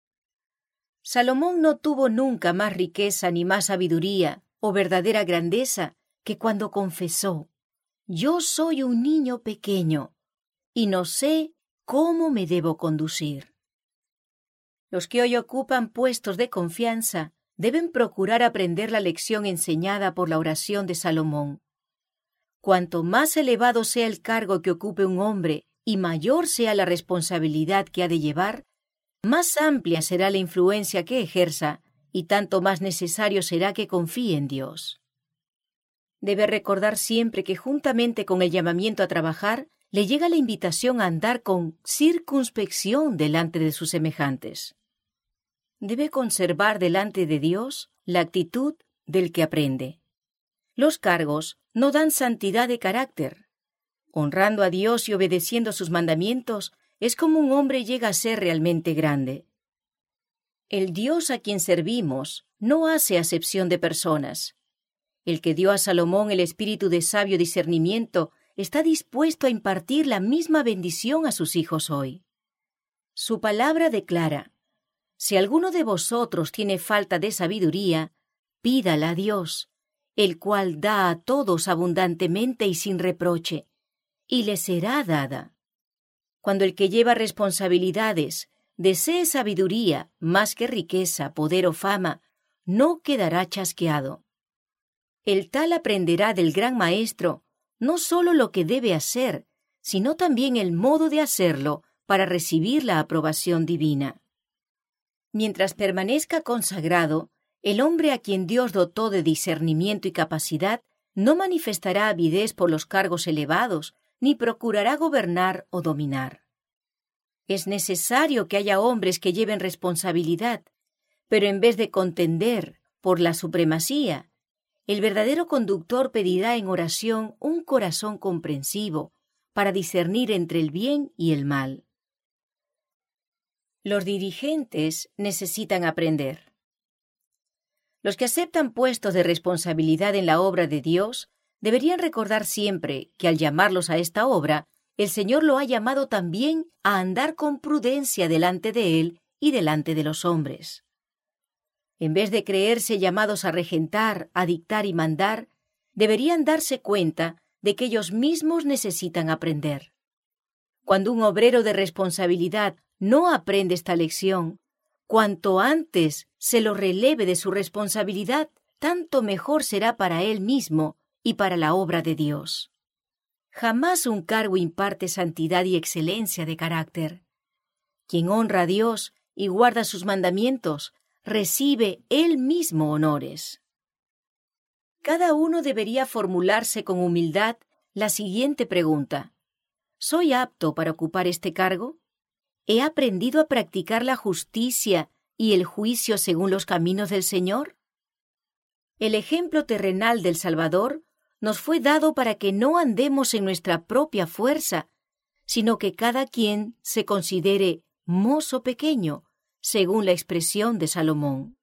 Salomón no tuvo nunca más riqueza ni más sabiduría o verdadera grandeza que cuando confesó: «Yo soy un niño pequeño y no sé cómo me debo conducir». Los que hoy ocupan puestos de confianza deben procurar aprender la lección enseñada por la oración de Salomón. Cuanto más elevado sea el cargo que ocupe un hombre y mayor sea la responsabilidad que ha de llevar, más amplia será la influencia que ejerza y tanto más necesario será que confíe en Dios. Debe recordar siempre que juntamente con el llamamiento a trabajar, le llega la invitación a andar con circunspección delante de sus semejantes. Debe conservar delante de Dios la actitud del que aprende. Los cargos no dan santidad de carácter. Honrando a Dios y obedeciendo sus mandamientos, es como un hombre llega a ser realmente grande. El Dios a quien servimos no hace acepción de personas. El que dio a Salomón el espíritu de sabio discernimiento está dispuesto a impartir la misma bendición a sus hijos hoy. Su palabra declara: «Si alguno de vosotros tiene falta de sabiduría, pídala a Dios, el cual da a todos abundantemente y sin reproche, y le será dada». Cuando el que lleva responsabilidades desee sabiduría más que riqueza, poder o fama, no quedará chasqueado. El tal aprenderá del gran maestro no solo lo que debe hacer, sino también el modo de hacerlo para recibir la aprobación divina. Mientras permanezca consagrado, el hombre a quien Dios dotó de discernimiento y capacidad no manifestará avidez por los cargos elevados, ni procurará gobernar o dominar. Es necesario que haya hombres que lleven responsabilidad, pero en vez de contender por la supremacía, el verdadero conductor pedirá en oración un corazón comprensivo para discernir entre el bien y el mal. Los dirigentes necesitan aprender. Los que aceptan puestos de responsabilidad en la obra de Dios deberían recordar siempre que al llamarlos a esta obra, el Señor lo ha llamado también a andar con prudencia delante de Él y delante de los hombres. En vez de creerse llamados a regentar, a dictar y mandar, deberían darse cuenta de que ellos mismos necesitan aprender. Cuando un obrero de responsabilidad no aprende esta lección, cuanto antes se lo releve de su responsabilidad, tanto mejor será para él mismo y para la obra de Dios. Jamás un cargo imparte santidad y excelencia de carácter. Quien honra a Dios y guarda sus mandamientos, recibe él mismo honores. Cada uno debería formularse con humildad la siguiente pregunta: ¿soy apto para ocupar este cargo? ¿He aprendido a practicar la justicia y el juicio según los caminos del Señor? El ejemplo terrenal del Salvador nos fue dado para que no andemos en nuestra propia fuerza, sino que cada quien se considere mozo pequeño, según la expresión de Salomón.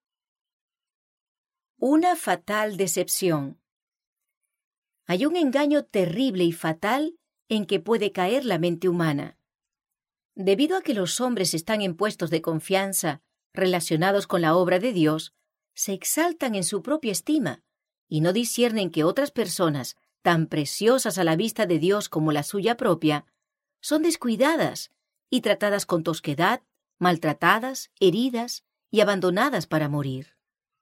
Una fatal decepción. Hay un engaño terrible y fatal en que puede caer la mente humana. Debido a que los hombres están en puestos de confianza relacionados con la obra de Dios, se exaltan en su propia estima y no disciernen que otras personas, tan preciosas a la vista de Dios como la suya propia, son descuidadas y tratadas con tosquedad, maltratadas, heridas y abandonadas para morir.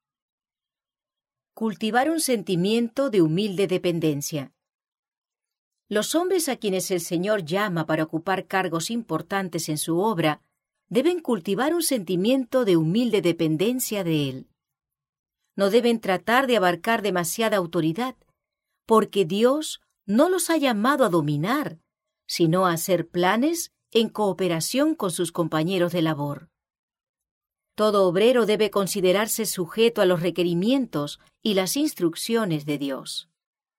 Cultivar un sentimiento de humilde dependencia. Los hombres a quienes el Señor llama para ocupar cargos importantes en su obra deben cultivar un sentimiento de humilde dependencia de Él. No deben tratar de abarcar demasiada autoridad, porque Dios no los ha llamado a dominar, sino a hacer planes en cooperación con sus compañeros de labor. Todo obrero debe considerarse sujeto a los requerimientos y las instrucciones de Dios.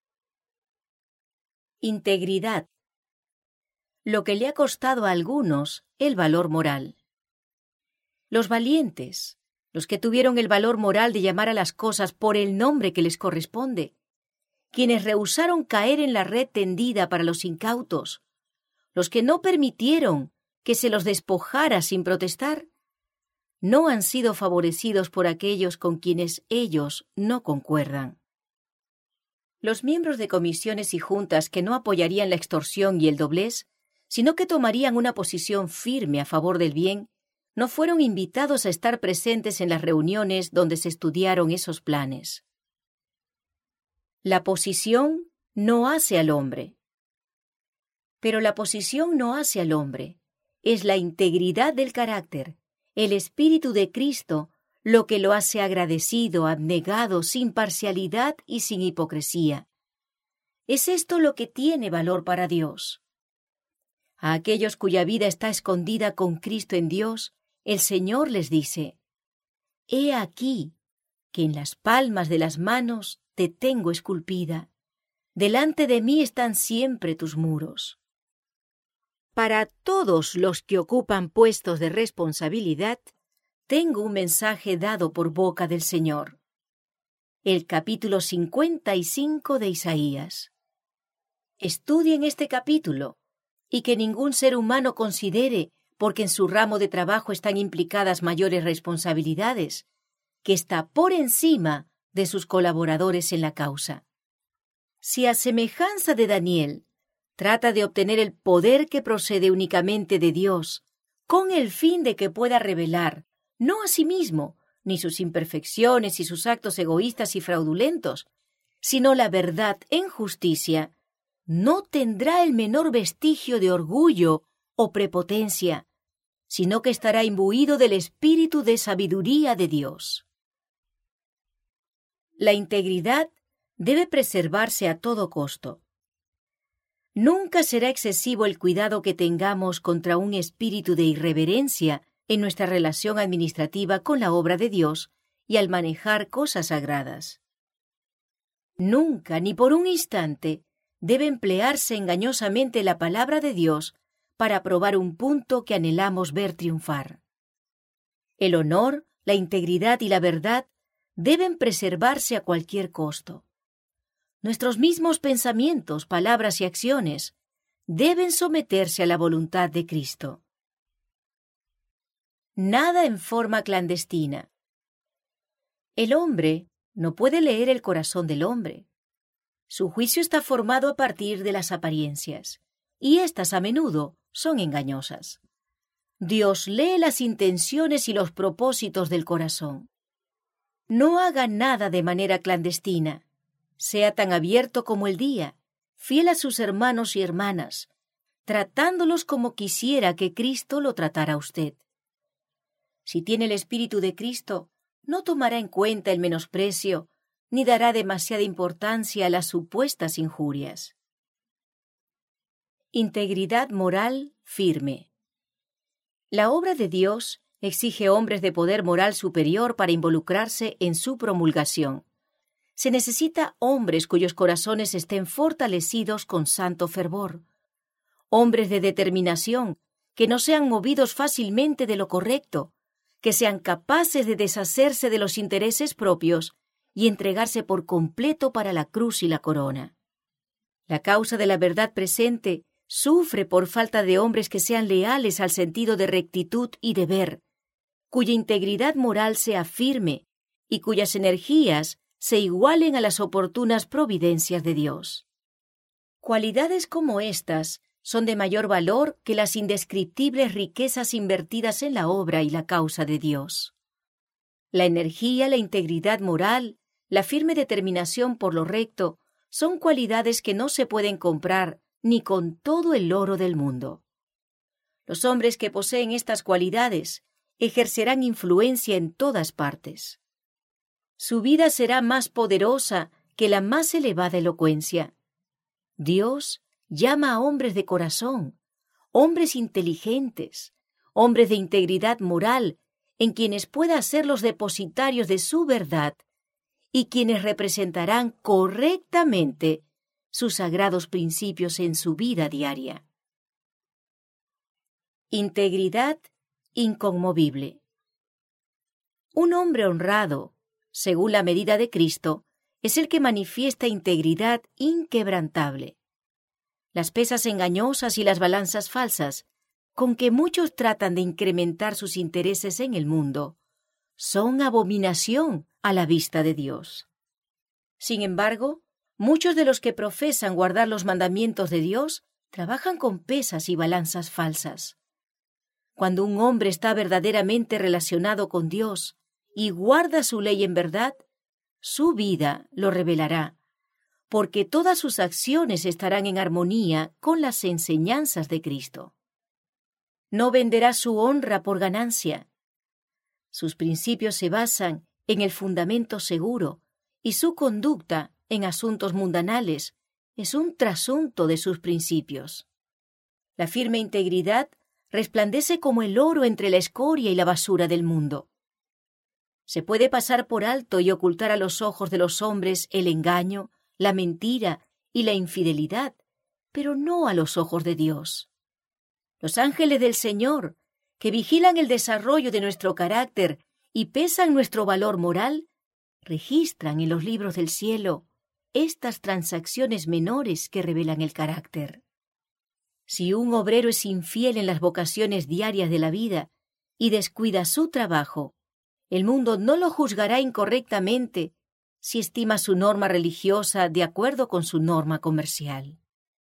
Integridad. Lo que le ha costado a algunos el valor moral. Los valientes, los que tuvieron el valor moral de llamar a las cosas por el nombre que les corresponde, quienes rehusaron caer en la red tendida para los incautos, los que no permitieron que se los despojara sin protestar, no han sido favorecidos por aquellos con quienes ellos no concuerdan. Los miembros de comisiones y juntas que no apoyarían la extorsión y el doblez, sino que tomarían una posición firme a favor del bien, no fueron invitados a estar presentes en las reuniones donde se estudiaron esos planes. La posición no hace al hombre. Pero la posición no hace al hombre. Es la integridad del carácter, el espíritu de Cristo, lo que lo hace agradecido, abnegado, sin parcialidad y sin hipocresía. Es esto lo que tiene valor para Dios. A aquellos cuya vida está escondida con Cristo en Dios, el Señor les dice: «He aquí que en las palmas de las manos te tengo esculpida. Delante de mí están siempre tus muros». Para todos los que ocupan puestos de responsabilidad, tengo un mensaje dado por boca del Señor. El capítulo cincuenta y cinco de Isaías. Estudien este capítulo y que ningún ser humano considere, porque en su ramo de trabajo están implicadas mayores responsabilidades, que está por encima de sus colaboradores en la causa. Si a semejanza de Daniel trata de obtener el poder que procede únicamente de Dios, con el fin de que pueda revelar no a sí mismo, ni sus imperfecciones y sus actos egoístas y fraudulentos, sino la verdad en justicia, no tendrá el menor vestigio de orgullo o prepotencia, sino que estará imbuido del espíritu de sabiduría de Dios. La integridad debe preservarse a todo costo. Nunca será excesivo el cuidado que tengamos contra un espíritu de irreverencia en nuestra relación administrativa con la obra de Dios y al manejar cosas sagradas. Nunca, ni por un instante, debe emplearse engañosamente la palabra de Dios para probar un punto que anhelamos ver triunfar. El honor, la integridad y la verdad deben preservarse a cualquier costo. Nuestros mismos pensamientos, palabras y acciones deben someterse a la voluntad de Cristo. Nada en forma clandestina. El hombre no puede leer el corazón del hombre. Su juicio está formado a partir de las apariencias, y éstas a menudo son engañosas. Dios lee las intenciones y los propósitos del corazón. No haga nada de manera clandestina. Sea tan abierto como el día, fiel a sus hermanos y hermanas, tratándolos como quisiera que Cristo lo tratara a usted. Si tiene el Espíritu de Cristo, no tomará en cuenta el menosprecio, ni dará demasiada importancia a las supuestas injurias. Integridad moral firme. La obra de Dios exige hombres de poder moral superior para involucrarse en su promulgación. Se necesita hombres cuyos corazones estén fortalecidos con santo fervor, hombres de determinación, que no sean movidos fácilmente de lo correcto, que sean capaces de deshacerse de los intereses propios y entregarse por completo para la cruz y la corona. La causa de la verdad presente sufre por falta de hombres que sean leales al sentido de rectitud y deber, cuya integridad moral sea firme y cuyas energías se igualen a las oportunas providencias de Dios. Cualidades como estas son de mayor valor que las indescriptibles riquezas invertidas en la obra y la causa de Dios. La energía, la integridad moral, la firme determinación por lo recto, son cualidades que no se pueden comprar ni con todo el oro del mundo. Los hombres que poseen estas cualidades ejercerán influencia en todas partes. Su vida será más poderosa que la más elevada elocuencia. Dios llama a hombres de corazón, hombres inteligentes, hombres de integridad moral, en quienes pueda ser los depositarios de su verdad y quienes representarán correctamente sus sagrados principios en su vida diaria. Integridad inconmovible. Un hombre honrado, según la medida de Cristo, es el que manifiesta integridad inquebrantable. Las pesas engañosas y las balanzas falsas, con que muchos tratan de incrementar sus intereses en el mundo, son abominación a la vista de Dios. Sin embargo, muchos de los que profesan guardar los mandamientos de Dios trabajan con pesas y balanzas falsas. Cuando un hombre está verdaderamente relacionado con Dios y guarda su ley en verdad, su vida lo revelará, porque todas sus acciones estarán en armonía con las enseñanzas de Cristo. No venderá su honra por ganancia. Sus principios se basan en el fundamento seguro y su conducta en asuntos mundanales es un trasunto de sus principios. La firme integridad resplandece como el oro entre la escoria y la basura del mundo. Se puede pasar por alto y ocultar a los ojos de los hombres el engaño, la mentira y la infidelidad, pero no a los ojos de Dios. Los ángeles del Señor, que vigilan el desarrollo de nuestro carácter y pesan nuestro valor moral, registran en los libros del cielo estas transacciones menores que revelan el carácter. Si un obrero es infiel en las vocaciones diarias de la vida y descuida su trabajo, el mundo no lo juzgará incorrectamente si estima su norma religiosa de acuerdo con su norma comercial.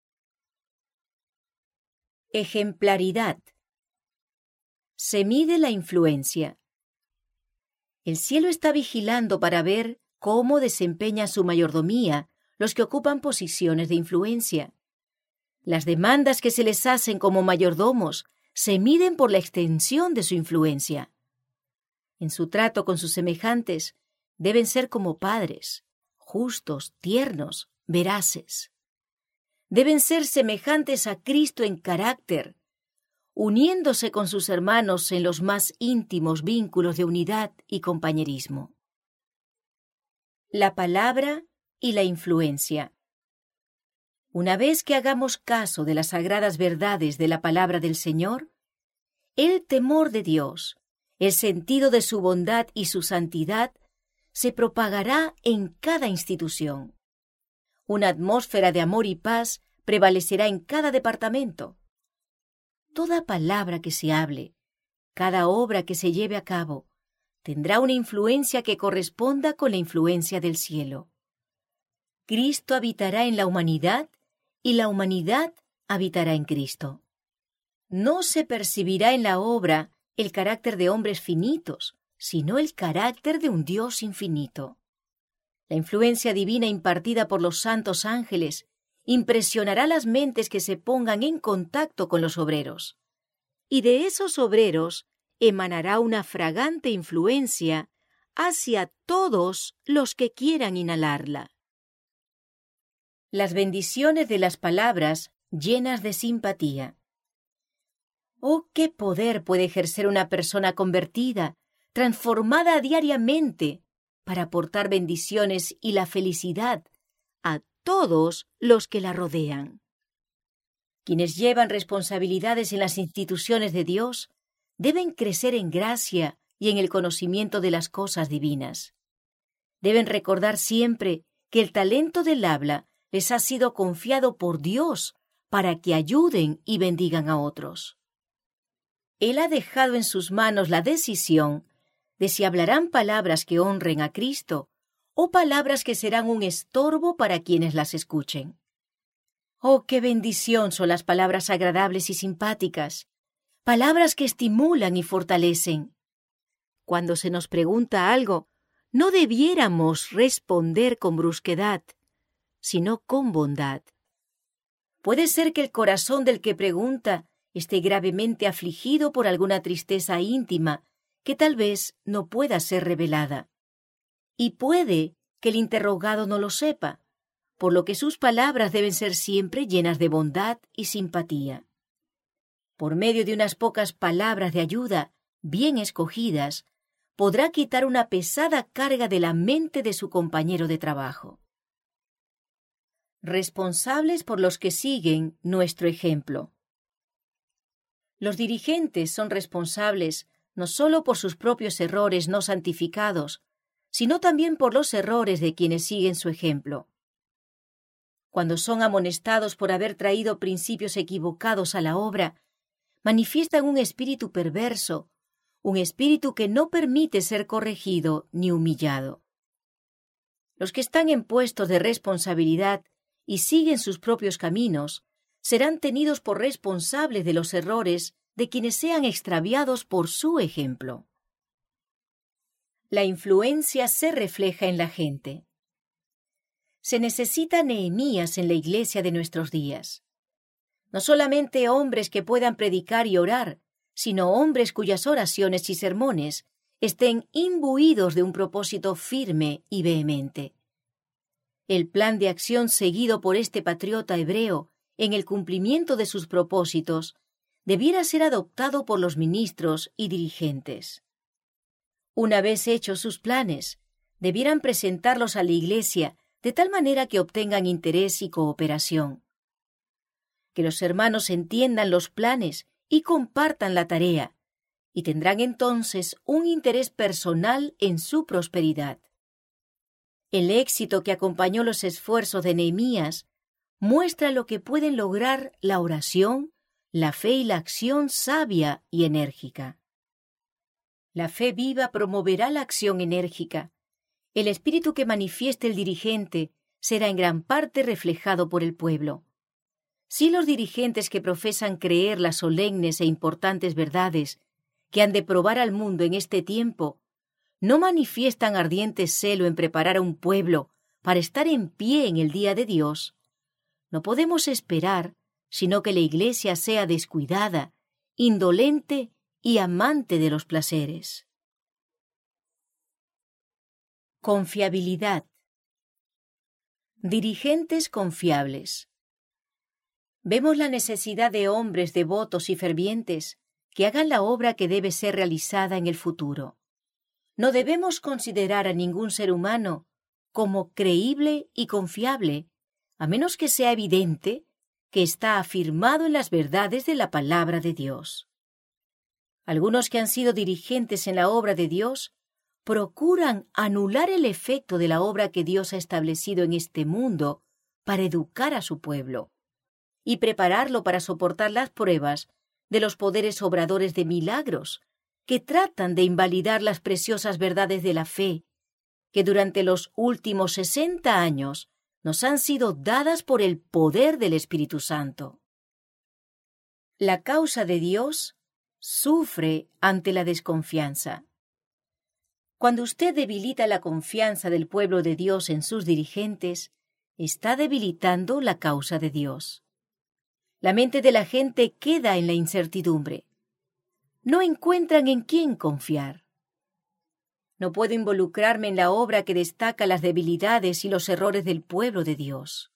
Ejemplaridad. Se mide la influencia. El cielo está vigilando para ver cómo desempeñan su mayordomía los que ocupan posiciones de influencia. Las demandas que se les hacen como mayordomos se miden por la extensión de su influencia. En su trato con sus semejantes, deben ser como padres, justos, tiernos, veraces. Deben ser semejantes a Cristo en carácter, uniéndose con sus hermanos en los más íntimos vínculos de unidad y compañerismo. La palabra y la influencia. Una vez que hagamos caso de las sagradas verdades de la palabra del Señor, el temor de Dios, el sentido de su bondad y su santidad se propagará en cada institución. Una atmósfera de amor y paz prevalecerá en cada departamento. Toda palabra que se hable, cada obra que se lleve a cabo, tendrá una influencia que corresponda con la influencia del cielo. Cristo habitará en la humanidad y la humanidad habitará en Cristo. No se percibirá en la obra el carácter de hombres finitos, sino el carácter de un Dios infinito. La influencia divina impartida por los santos ángeles impresionará las mentes que se pongan en contacto con los obreros. Y de esos obreros emanará una fragante influencia hacia todos los que quieran inhalarla. Las bendiciones de las palabras llenas de simpatía. Oh, qué poder puede ejercer una persona convertida, transformada diariamente, para aportar bendiciones y la felicidad a todos los que la rodean. Quienes llevan responsabilidades en las instituciones de Dios deben crecer en gracia y en el conocimiento de las cosas divinas. Deben recordar siempre que el talento del habla les ha sido confiado por Dios para que ayuden y bendigan a otros. Él ha dejado en sus manos la decisión de si hablarán palabras que honren a Cristo o palabras que serán un estorbo para quienes las escuchen. Oh, qué bendición son las palabras agradables y simpáticas, palabras que estimulan y fortalecen. Cuando se nos pregunta algo, no debiéramos responder con brusquedad, sino con bondad. Puede ser que el corazón del que pregunta esté gravemente afligido por alguna tristeza íntima que tal vez no pueda ser revelada. Y puede que el interrogado no lo sepa, por lo que sus palabras deben ser siempre llenas de bondad y simpatía. Por medio de unas pocas palabras de ayuda, bien escogidas, podrá quitar una pesada carga de la mente de su compañero de trabajo. Responsables por los que siguen nuestro ejemplo. Los dirigentes son responsables no solo por sus propios errores no santificados, sino también por los errores de quienes siguen su ejemplo. Cuando son amonestados por haber traído principios equivocados a la obra, manifiestan un espíritu perverso, un espíritu que no permite ser corregido ni humillado. Los que están en puestos de responsabilidad y siguen sus propios caminos, serán tenidos por responsables de los errores de quienes sean extraviados por su ejemplo. La influencia se refleja en la gente. Se necesita Nehemías en la iglesia de nuestros días. No solamente hombres que puedan predicar y orar, sino hombres cuyas oraciones y sermones estén imbuidos de un propósito firme y vehemente. El plan de acción seguido por este patriota hebreo en el cumplimiento de sus propósitos debiera ser adoptado por los ministros y dirigentes. Una vez hechos sus planes, debieran presentarlos a la Iglesia de tal manera que obtengan interés y cooperación. Que los hermanos entiendan los planes y compartan la tarea, y tendrán entonces un interés personal en su prosperidad. El éxito que acompañó los esfuerzos de Nehemías muestra lo que pueden lograr la oración, la fe y la acción sabia y enérgica. La fe viva promoverá la acción enérgica. El espíritu que manifieste el dirigente será en gran parte reflejado por el pueblo. Si los dirigentes que profesan creer las solemnes e importantes verdades que han de probar al mundo en este tiempo, no manifiestan ardiente celo en preparar a un pueblo para estar en pie en el día de Dios, no podemos esperar sino que la Iglesia sea descuidada, indolente y amante de los placeres. Confiabilidad. Dirigentes confiables. Vemos la necesidad de hombres devotos y fervientes que hagan la obra que debe ser realizada en el futuro. No debemos considerar a ningún ser humano como creíble y confiable, a menos que sea evidente que está afirmado en las verdades de la palabra de Dios. Algunos que han sido dirigentes en la obra de Dios procuran anular el efecto de la obra que Dios ha establecido en este mundo para educar a su pueblo y prepararlo para soportar las pruebas de los poderes obradores de milagros que tratan de invalidar las preciosas verdades de la fe, que durante los últimos sesenta años nos han sido dadas por el poder del Espíritu Santo. La causa de Dios sufre ante la desconfianza. Cuando usted debilita la confianza del pueblo de Dios en sus dirigentes, está debilitando la causa de Dios. La mente de la gente queda en la incertidumbre. No encuentran en quién confiar. No puedo involucrarme en la obra que destaca las debilidades y los errores del pueblo de Dios.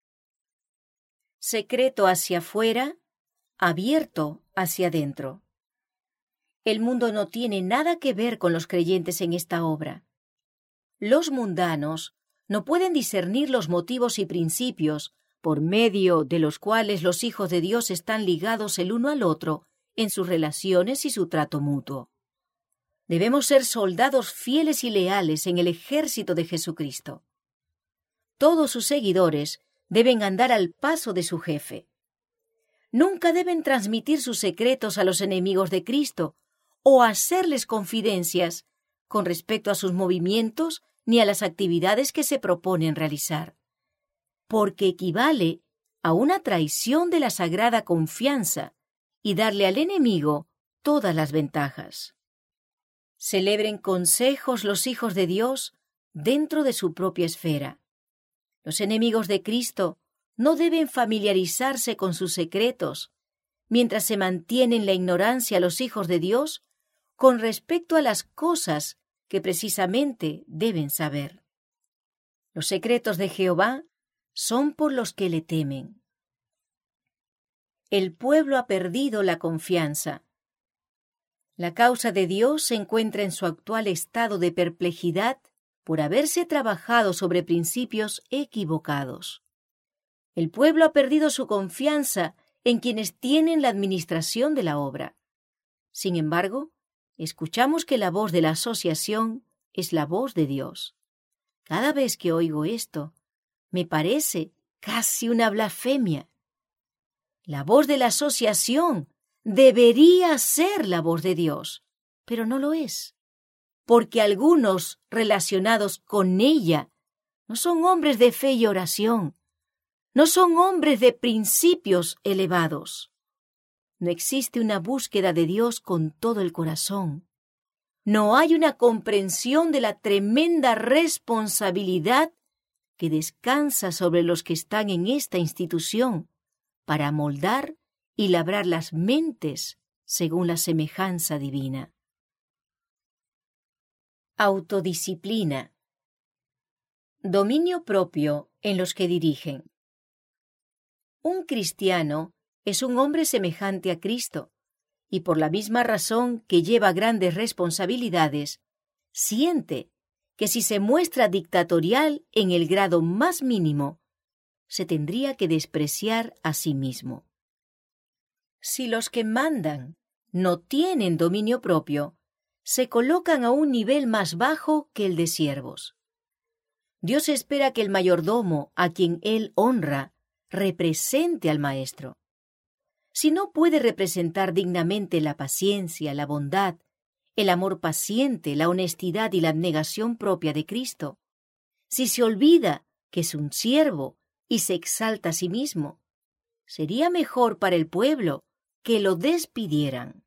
Secreto hacia afuera, abierto hacia adentro. El mundo no tiene nada que ver con los creyentes en esta obra. Los mundanos no pueden discernir los motivos y principios por medio de los cuales los hijos de Dios están ligados el uno al otro en sus relaciones y su trato mutuo. Debemos ser soldados fieles y leales en el ejército de Jesucristo. Todos sus seguidores deben andar al paso de su jefe. Nunca deben transmitir sus secretos a los enemigos de Cristo o hacerles confidencias con respecto a sus movimientos ni a las actividades que se proponen realizar, porque equivale a una traición de la sagrada confianza y darle al enemigo todas las ventajas. Celebren consejos los hijos de Dios dentro de su propia esfera. Los enemigos de Cristo no deben familiarizarse con sus secretos, mientras se mantienen la ignorancia los hijos de Dios con respecto a las cosas que precisamente deben saber. Los secretos de Jehová son por los que le temen. El pueblo ha perdido la confianza. La causa de Dios se encuentra en su actual estado de perplejidad por haberse trabajado sobre principios equivocados. El pueblo ha perdido su confianza en quienes tienen la administración de la obra. Sin embargo, escuchamos que la voz de la asociación es la voz de Dios. Cada vez que oigo esto, me parece casi una blasfemia. La voz de la asociación debería ser la voz de Dios, pero no lo es, porque algunos relacionados con ella no son hombres de fe y oración, no son hombres de principios elevados. No existe una búsqueda de Dios con todo el corazón. No hay una comprensión de la tremenda responsabilidad que descansa sobre los que están en esta institución para moldar y labrar las mentes según la semejanza divina. Autodisciplina. Dominio propio en los que dirigen. Un cristiano es un hombre semejante a Cristo, y por la misma razón que lleva grandes responsabilidades, siente que si se muestra dictatorial en el grado más mínimo, se tendría que despreciar a sí mismo. Si los que mandan no tienen dominio propio, se colocan a un nivel más bajo que el de siervos. Dios espera que el mayordomo, a quien Él honra, represente al maestro. Si no puede representar dignamente la paciencia, la bondad, el amor paciente, la honestidad y la abnegación propia de Cristo, si se olvida que es un siervo y se exalta a sí mismo, sería mejor para el pueblo que lo despidieran.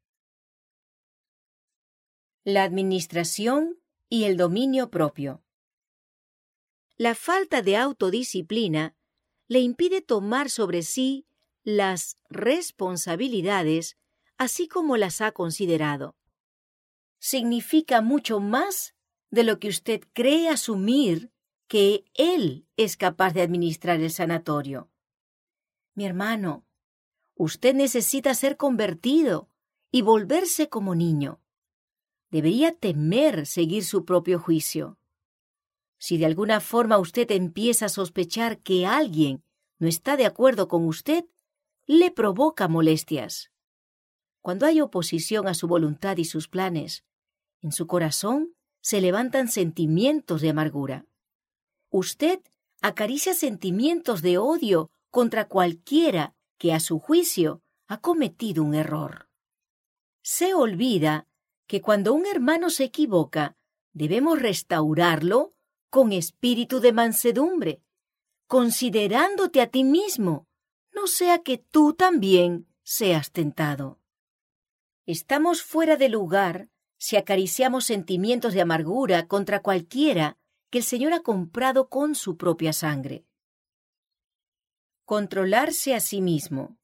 La administración y el dominio propio. La falta de autodisciplina le impide tomar sobre sí las responsabilidades así como las ha considerado. Significa mucho más de lo que usted cree asumir que él es capaz de administrar el sanatorio. Mi hermano, usted necesita ser convertido y volverse como niño. Debería temer seguir su propio juicio. Si de alguna forma usted empieza a sospechar que alguien no está de acuerdo con usted, le provoca molestias. Cuando hay oposición a su voluntad y sus planes, en su corazón se levantan sentimientos de amargura. Usted acaricia sentimientos de odio contra cualquiera que a su juicio ha cometido un error. Se olvida que cuando un hermano se equivoca, debemos restaurarlo con espíritu de mansedumbre, considerándote a ti mismo, no sea que tú también seas tentado. Estamos fuera de lugar si acariciamos sentimientos de amargura contra cualquiera que el Señor ha comprado con su propia sangre. Controlarse a sí mismo.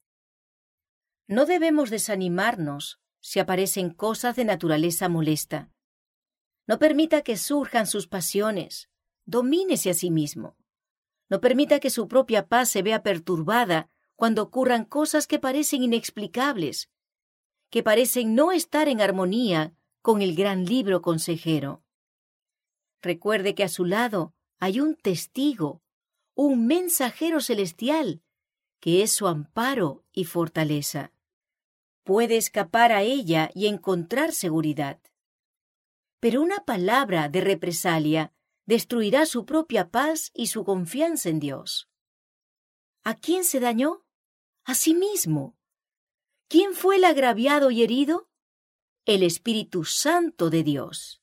No debemos desanimarnos si aparecen cosas de naturaleza molesta. No permita que surjan sus pasiones. Domínese a sí mismo. No permita que su propia paz se vea perturbada cuando ocurran cosas que parecen inexplicables, que parecen no estar en armonía con el gran libro consejero. Recuerde que a su lado hay un testigo, un mensajero celestial, que es su amparo y fortaleza. Puede escapar a ella y encontrar seguridad. Pero una palabra de represalia destruirá su propia paz y su confianza en Dios. ¿A quién se dañó? A sí mismo. ¿Quién fue el agraviado y herido? El Espíritu Santo de Dios.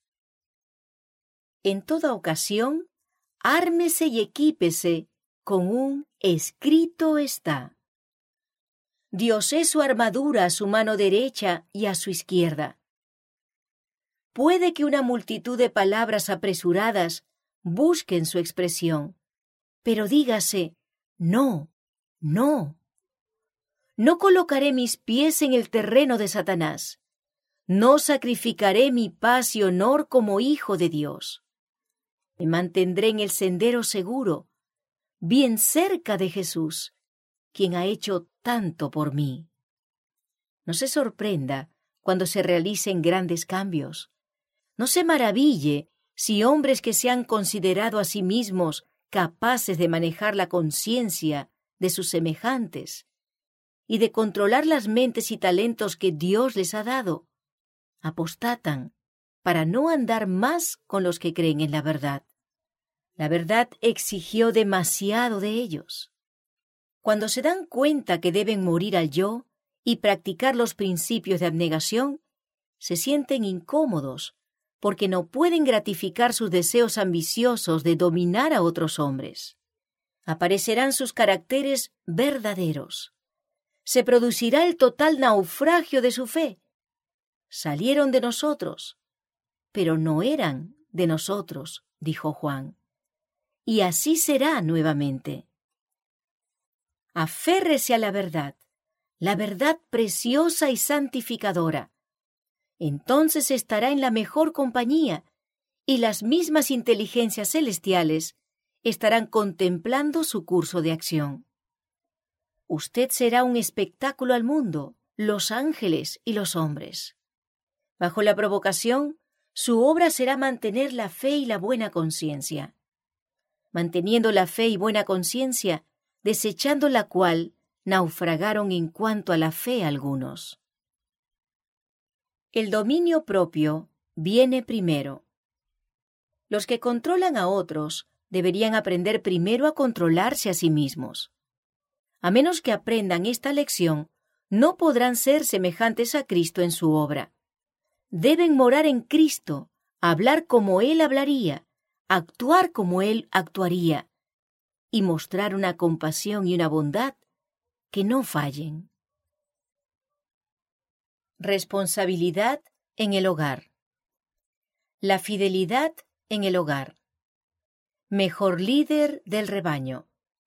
En toda ocasión, ármese y equípese con un escrito está. Dios es su armadura a su mano derecha y a su izquierda. Puede que una multitud de palabras apresuradas busquen su expresión, pero dígase, no, no. No colocaré mis pies en el terreno de Satanás. No sacrificaré mi paz y honor como hijo de Dios. Me mantendré en el sendero seguro, bien cerca de Jesús, quien ha hecho tanto por mí. No se sorprenda cuando se realicen grandes cambios. No se maraville si hombres que se han considerado a sí mismos capaces de manejar la conciencia de sus semejantes y de controlar las mentes y talentos que Dios les ha dado, apostatan para no andar más con los que creen en la verdad. La verdad exigió demasiado de ellos. Cuando se dan cuenta que deben morir al yo y practicar los principios de abnegación, se sienten incómodos porque no pueden gratificar sus deseos ambiciosos de dominar a otros hombres. Aparecerán sus caracteres verdaderos. Se producirá el total naufragio de su fe. Salieron de nosotros, pero no eran de nosotros, dijo Juan. Y así será nuevamente. Aférrese a la verdad, la verdad preciosa y santificadora. Entonces estará en la mejor compañía y las mismas inteligencias celestiales estarán contemplando su curso de acción. Usted será un espectáculo al mundo, los ángeles y los hombres. Bajo la provocación, su obra será mantener la fe y la buena conciencia. Manteniendo la fe y buena conciencia, desechando la cual, naufragaron en cuanto a la fe algunos. El dominio propio viene primero. Los que controlan a otros deberían aprender primero a controlarse a sí mismos. A menos que aprendan esta lección, no podrán ser semejantes a Cristo en su obra. Deben morar en Cristo, hablar como Él hablaría, actuar como Él actuaría, y mostrar una compasión y una bondad que no fallen. Responsabilidad en el hogar. La fidelidad en el hogar. Mejor líder del rebaño.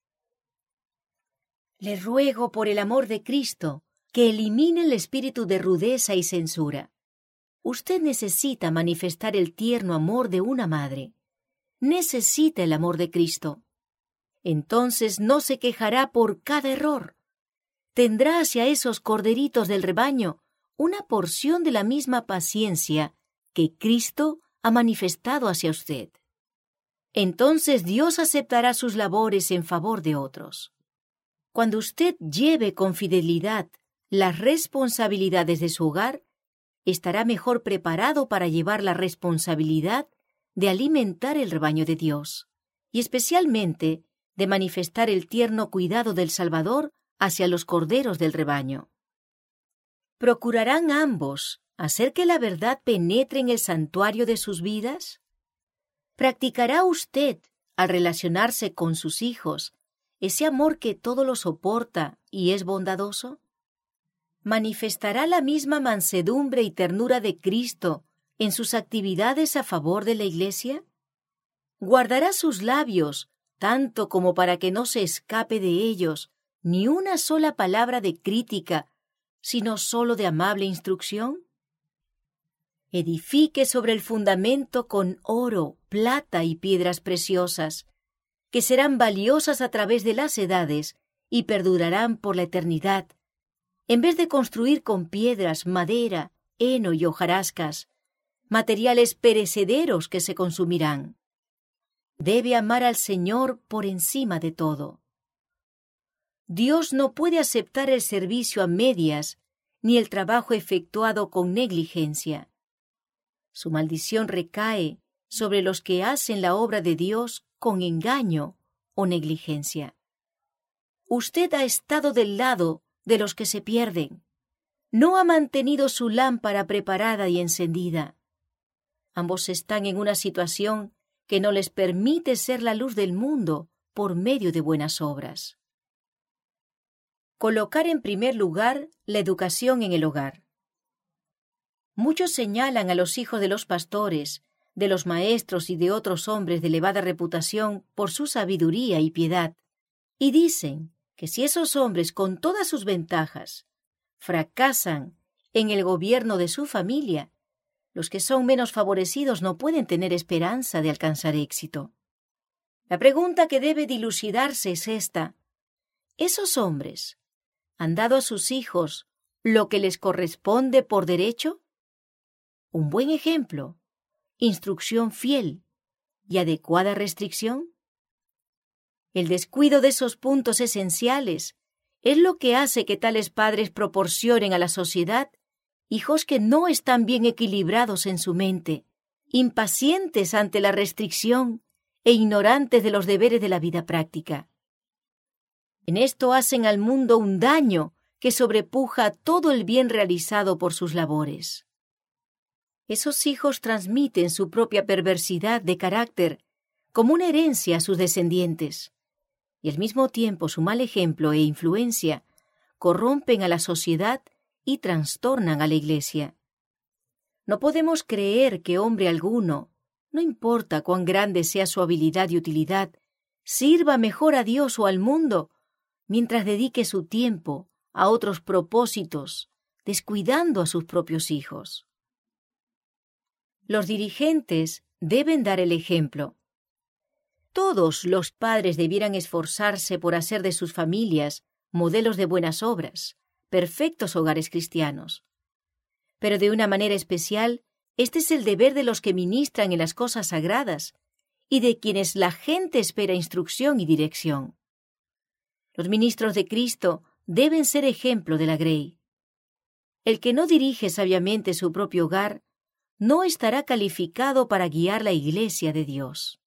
Le ruego por el amor de Cristo que elimine el espíritu de rudeza y censura. Usted necesita manifestar el tierno amor de una madre. Necesita el amor de Cristo. Entonces no se quejará por cada error. Tendrá hacia esos corderitos del rebaño una porción de la misma paciencia que Cristo ha manifestado hacia usted. Entonces Dios aceptará sus labores en favor de otros. Cuando usted lleve con fidelidad las responsabilidades de su hogar, estará mejor preparado para llevar la responsabilidad de alimentar el rebaño de Dios, y especialmente de manifestar el tierno cuidado del Salvador hacia los corderos del rebaño. ¿Procurarán ambos hacer que la verdad penetre en el santuario de sus vidas? ¿Practicará usted, al relacionarse con sus hijos, ese amor que todo lo soporta y es bondadoso? ¿Manifestará la misma mansedumbre y ternura de Cristo en sus actividades a favor de la Iglesia? ¿Guardará sus labios tanto como para que no se escape de ellos ni una sola palabra de crítica, sino solo de amable instrucción? Edifique sobre el fundamento con oro, plata y piedras preciosas, que serán valiosas a través de las edades y perdurarán por la eternidad, en vez de construir con piedras, madera, heno y hojarascas, materiales perecederos que se consumirán. Debe amar al Señor por encima de todo. Dios no puede aceptar el servicio a medias ni el trabajo efectuado con negligencia. Su maldición recae sobre los que hacen la obra de Dios con engaño o negligencia. Usted ha estado del lado de los que se pierden. No ha mantenido su lámpara preparada y encendida. Ambos están en una situación que no les permite ser la luz del mundo por medio de buenas obras. Colocar en primer lugar la educación en el hogar. Muchos señalan a los hijos de los pastores, de los maestros y de otros hombres de elevada reputación por su sabiduría y piedad, y dicen que si esos hombres, con todas sus ventajas, fracasan en el gobierno de su familia, los que son menos favorecidos no pueden tener esperanza de alcanzar éxito. La pregunta que debe dilucidarse es esta: ¿esos hombres han dado a sus hijos lo que les corresponde por derecho? Un buen ejemplo, instrucción fiel y adecuada restricción. El descuido de esos puntos esenciales es lo que hace que tales padres proporcionen a la sociedad hijos que no están bien equilibrados en su mente, impacientes ante la restricción e ignorantes de los deberes de la vida práctica. En esto hacen al mundo un daño que sobrepuja todo el bien realizado por sus labores. Esos hijos transmiten su propia perversidad de carácter como una herencia a sus descendientes, y al mismo tiempo su mal ejemplo e influencia corrompen a la sociedad y trastornan a la Iglesia. No podemos creer que hombre alguno, no importa cuán grande sea su habilidad y utilidad, sirva mejor a Dios o al mundo mientras dedique su tiempo a otros propósitos, descuidando a sus propios hijos. Los dirigentes deben dar el ejemplo. Todos los padres debieran esforzarse por hacer de sus familias modelos de buenas obras, perfectos hogares cristianos. Pero de una manera especial, este es el deber de los que ministran en las cosas sagradas y de quienes la gente espera instrucción y dirección. Los ministros de Cristo deben ser ejemplo de la Grey. El que no dirige sabiamente su propio hogar no estará calificado para guiar la Iglesia de Dios.